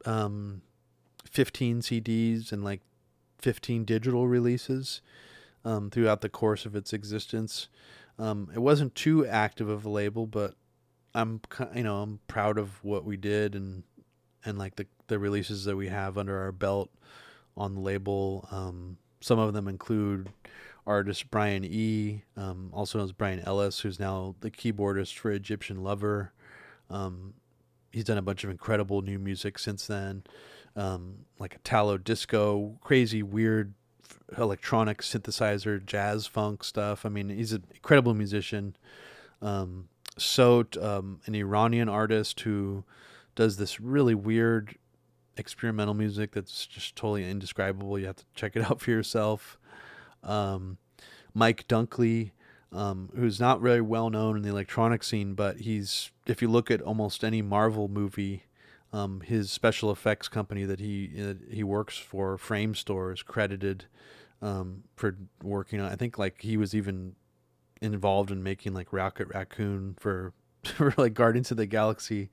um, fifteen C Ds, and like fifteen digital releases um, throughout the course of its existence. Um, it wasn't too active of a label, but I'm, you know, I'm proud of what we did and, and like the, the releases that we have under our belt on the label. Um, some of them include artist Brian E., um, also known as Brian Ellis, who's now the keyboardist for Egyptian Lover. Um, he's done a bunch of incredible new music since then. Um, like Italo disco, crazy, weird, electronic synthesizer, jazz funk stuff. I mean, he's an incredible musician. Um, Sot, um, an Iranian artist who does this really weird experimental music that's just totally indescribable. You have to check it out for yourself. Um, Mike Dunkley, um, who's not really well known in the electronic scene, but he's, if you look at almost any Marvel movie, um, his special effects company that he uh, he works for, Framestore, is credited um, for working on. I think like he was even involved in making like Rocket Raccoon for for like Guardians of the Galaxy.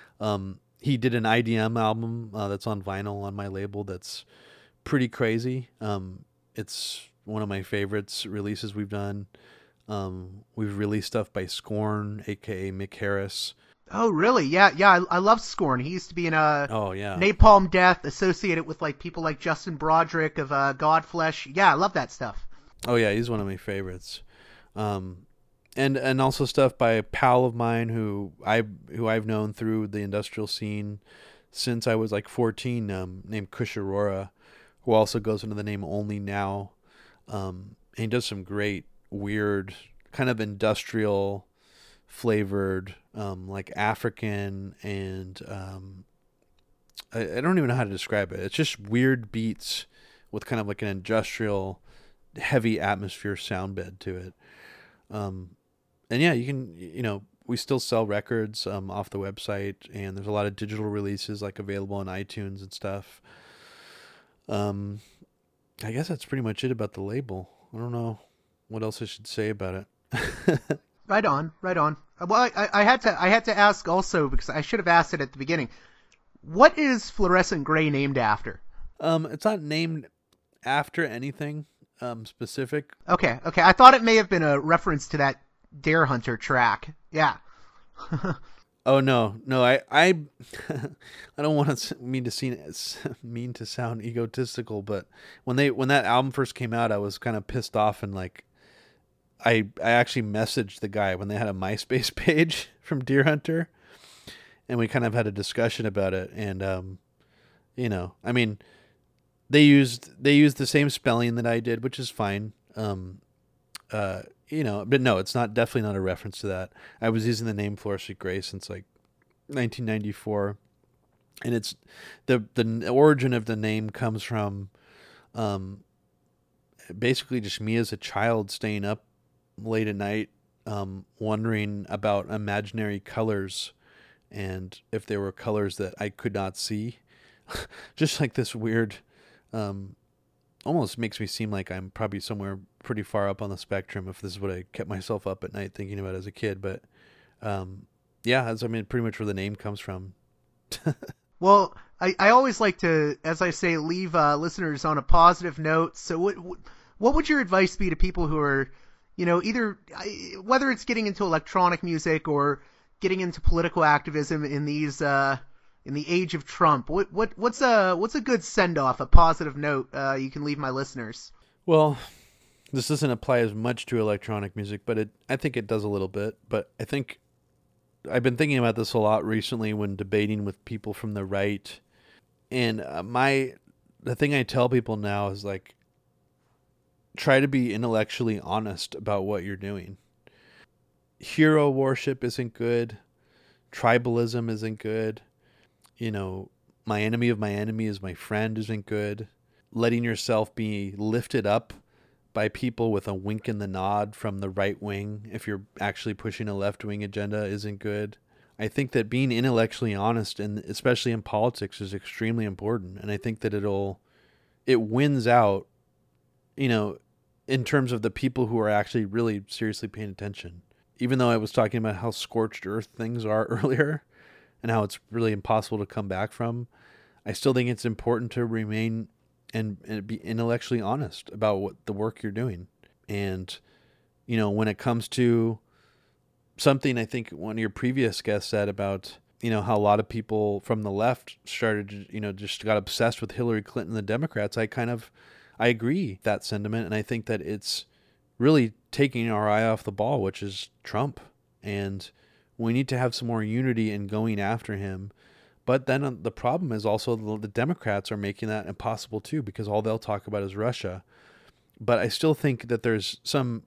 Um, he did an I D M album uh, that's on vinyl on my label. That's pretty crazy. Um, it's one of my favorites releases we've done. Um, we've released stuff by Scorn, aka Mick Harris. Oh, really? Yeah, yeah. I, I love Scorn. He used to be in a oh yeah Napalm Death, associated with like people like Justin Broderick of uh, Godflesh. Yeah, I love that stuff. Oh yeah, he's one of my favorites. Um, and and also stuff by a pal of mine who I who I've known through the industrial scene since I was like fourteen, um, named Kush Aurora, who also goes under the name Only Now. Um, and he does some great, weird, kind of industrial flavored, um, like African and um, I, I don't even know how to describe it. It's just weird beats with kind of like an industrial, heavy atmosphere sound bed to it. Um, and yeah, you can, you know, we still sell records um, off the website, and there's a lot of digital releases like available on iTunes and stuff. Um, I guess that's pretty much it about the label. I don't know what else I should say about it. Right on, right on. Well, I, I had to I had to ask also, because I should have asked it at the beginning. What is Fluorescent Gray named after? Um, it's not named after anything um specific. Okay, okay. I thought it may have been a reference to that Dare Hunter track. Yeah. Oh no, no, I, I, I don't want to mean to seem mean to sound egotistical, but when they when that album first came out, I was kind of pissed off and like, I I actually messaged the guy when they had a MySpace page from Deer Hunter, and we kind of had a discussion about it, and um, you know, I mean, they used they used the same spelling that I did, which is fine, um, uh. You know, but no, it's not definitely not a reference to that. I was using the name Fluorescent Gray since like nineteen ninety-four, and it's the the origin of the name comes from um, basically just me as a child staying up late at night, um, wondering about imaginary colors and if there were colors that I could not see, just like this weird. Um, almost makes me seem like I'm probably somewhere pretty far up on the spectrum if this is what I kept myself up at night thinking about as a kid. But um, yeah, that's, I mean, pretty much where the name comes from. Well, I, I always like to, as I say, leave uh, listeners on a positive note. So what what would your advice be to people who are, you know, either, whether it's getting into electronic music or getting into political activism in these, uh, in the age of Trump? What what what's a what's a good send off, a positive note uh, you can leave my listeners? Well, this doesn't apply as much to electronic music, but it I think it does a little bit. But I think I've been thinking about this a lot recently when debating with people from the right, and uh, my the thing I tell people now is like, try to be intellectually honest about what you're doing. Hero worship isn't good. Tribalism isn't good. You know, my enemy of my enemy is my friend isn't good. Letting yourself be lifted up by people with a wink and the nod from the right wing, if you're actually pushing a left wing agenda, isn't good. I think that being intellectually honest, and especially in politics, is extremely important. And I think that it'll, it wins out, you know, in terms of the people who are actually really seriously paying attention. Even though I was talking about how scorched earth things are earlier, and how it's really impossible to come back from, I still think it's important to remain and, and be intellectually honest about what the work you're doing. And, you know, when it comes to something I think one of your previous guests said about, you know, how a lot of people from the left started, you know, just got obsessed with Hillary Clinton and the Democrats, I kind of, I agree with that sentiment. And I think that it's really taking our eye off the ball, which is Trump. And we need to have some more unity in going after him. But then the problem is also the Democrats are making that impossible too, because all they'll talk about is Russia. But I still think that there's some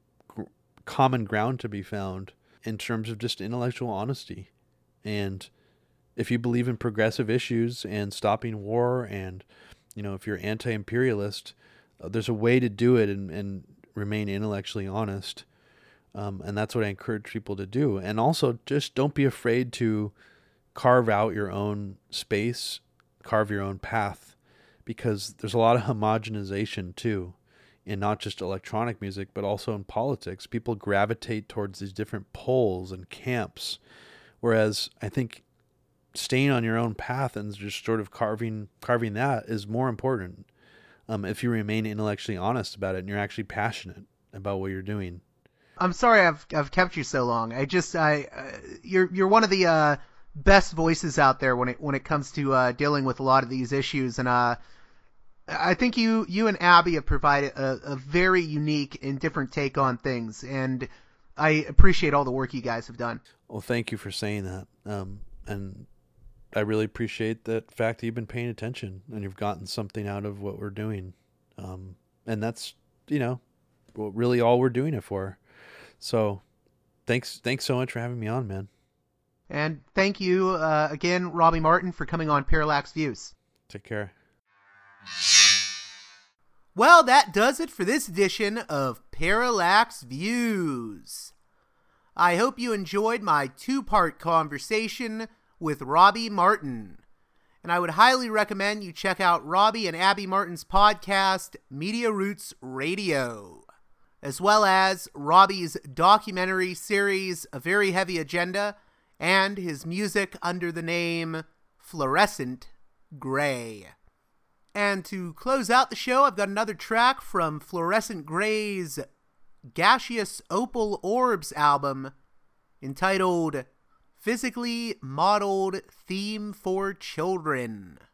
common ground to be found in terms of just intellectual honesty. And if you believe in progressive issues and stopping war, and, you know, if you're anti-imperialist, uh, there's a way to do it and, and remain intellectually honest. Um, and that's what I encourage people to do. And also, just don't be afraid to carve out your own space, carve your own path, because there's a lot of homogenization too, in not just electronic music, but also in politics. People gravitate towards these different poles and camps, whereas I think staying on your own path and just sort of carving carving that is more important. Um, if you remain intellectually honest about it and you're actually passionate about what you're doing. I'm sorry I've I've kept you so long. I just I uh, you're you're one of the uh, best voices out there when it when it comes to uh, dealing with a lot of these issues, and uh, I think you you and Abby have provided a, a very unique and different take on things, and I appreciate all the work you guys have done. Well, thank you for saying that, um, and I really appreciate the fact that you've been paying attention and you've gotten something out of what we're doing, um, and that's, you know, really all we're doing it for. So thanks thanks so much for having me on, man. And thank you uh, again, Robbie Martin, for coming on Parallax Views. Take care. Well, that does it for this edition of Parallax Views. I hope you enjoyed my two-part conversation with Robbie Martin. And I would highly recommend you check out Robbie and Abby Martin's podcast, Media Roots Radio, as well as Robbie's documentary series, A Very Heavy Agenda, and his music under the name Fluorescent Gray. And to close out the show, I've got another track from Fluorescent Gray's Gaseous Opal Orbs album entitled physically modeled theme for children.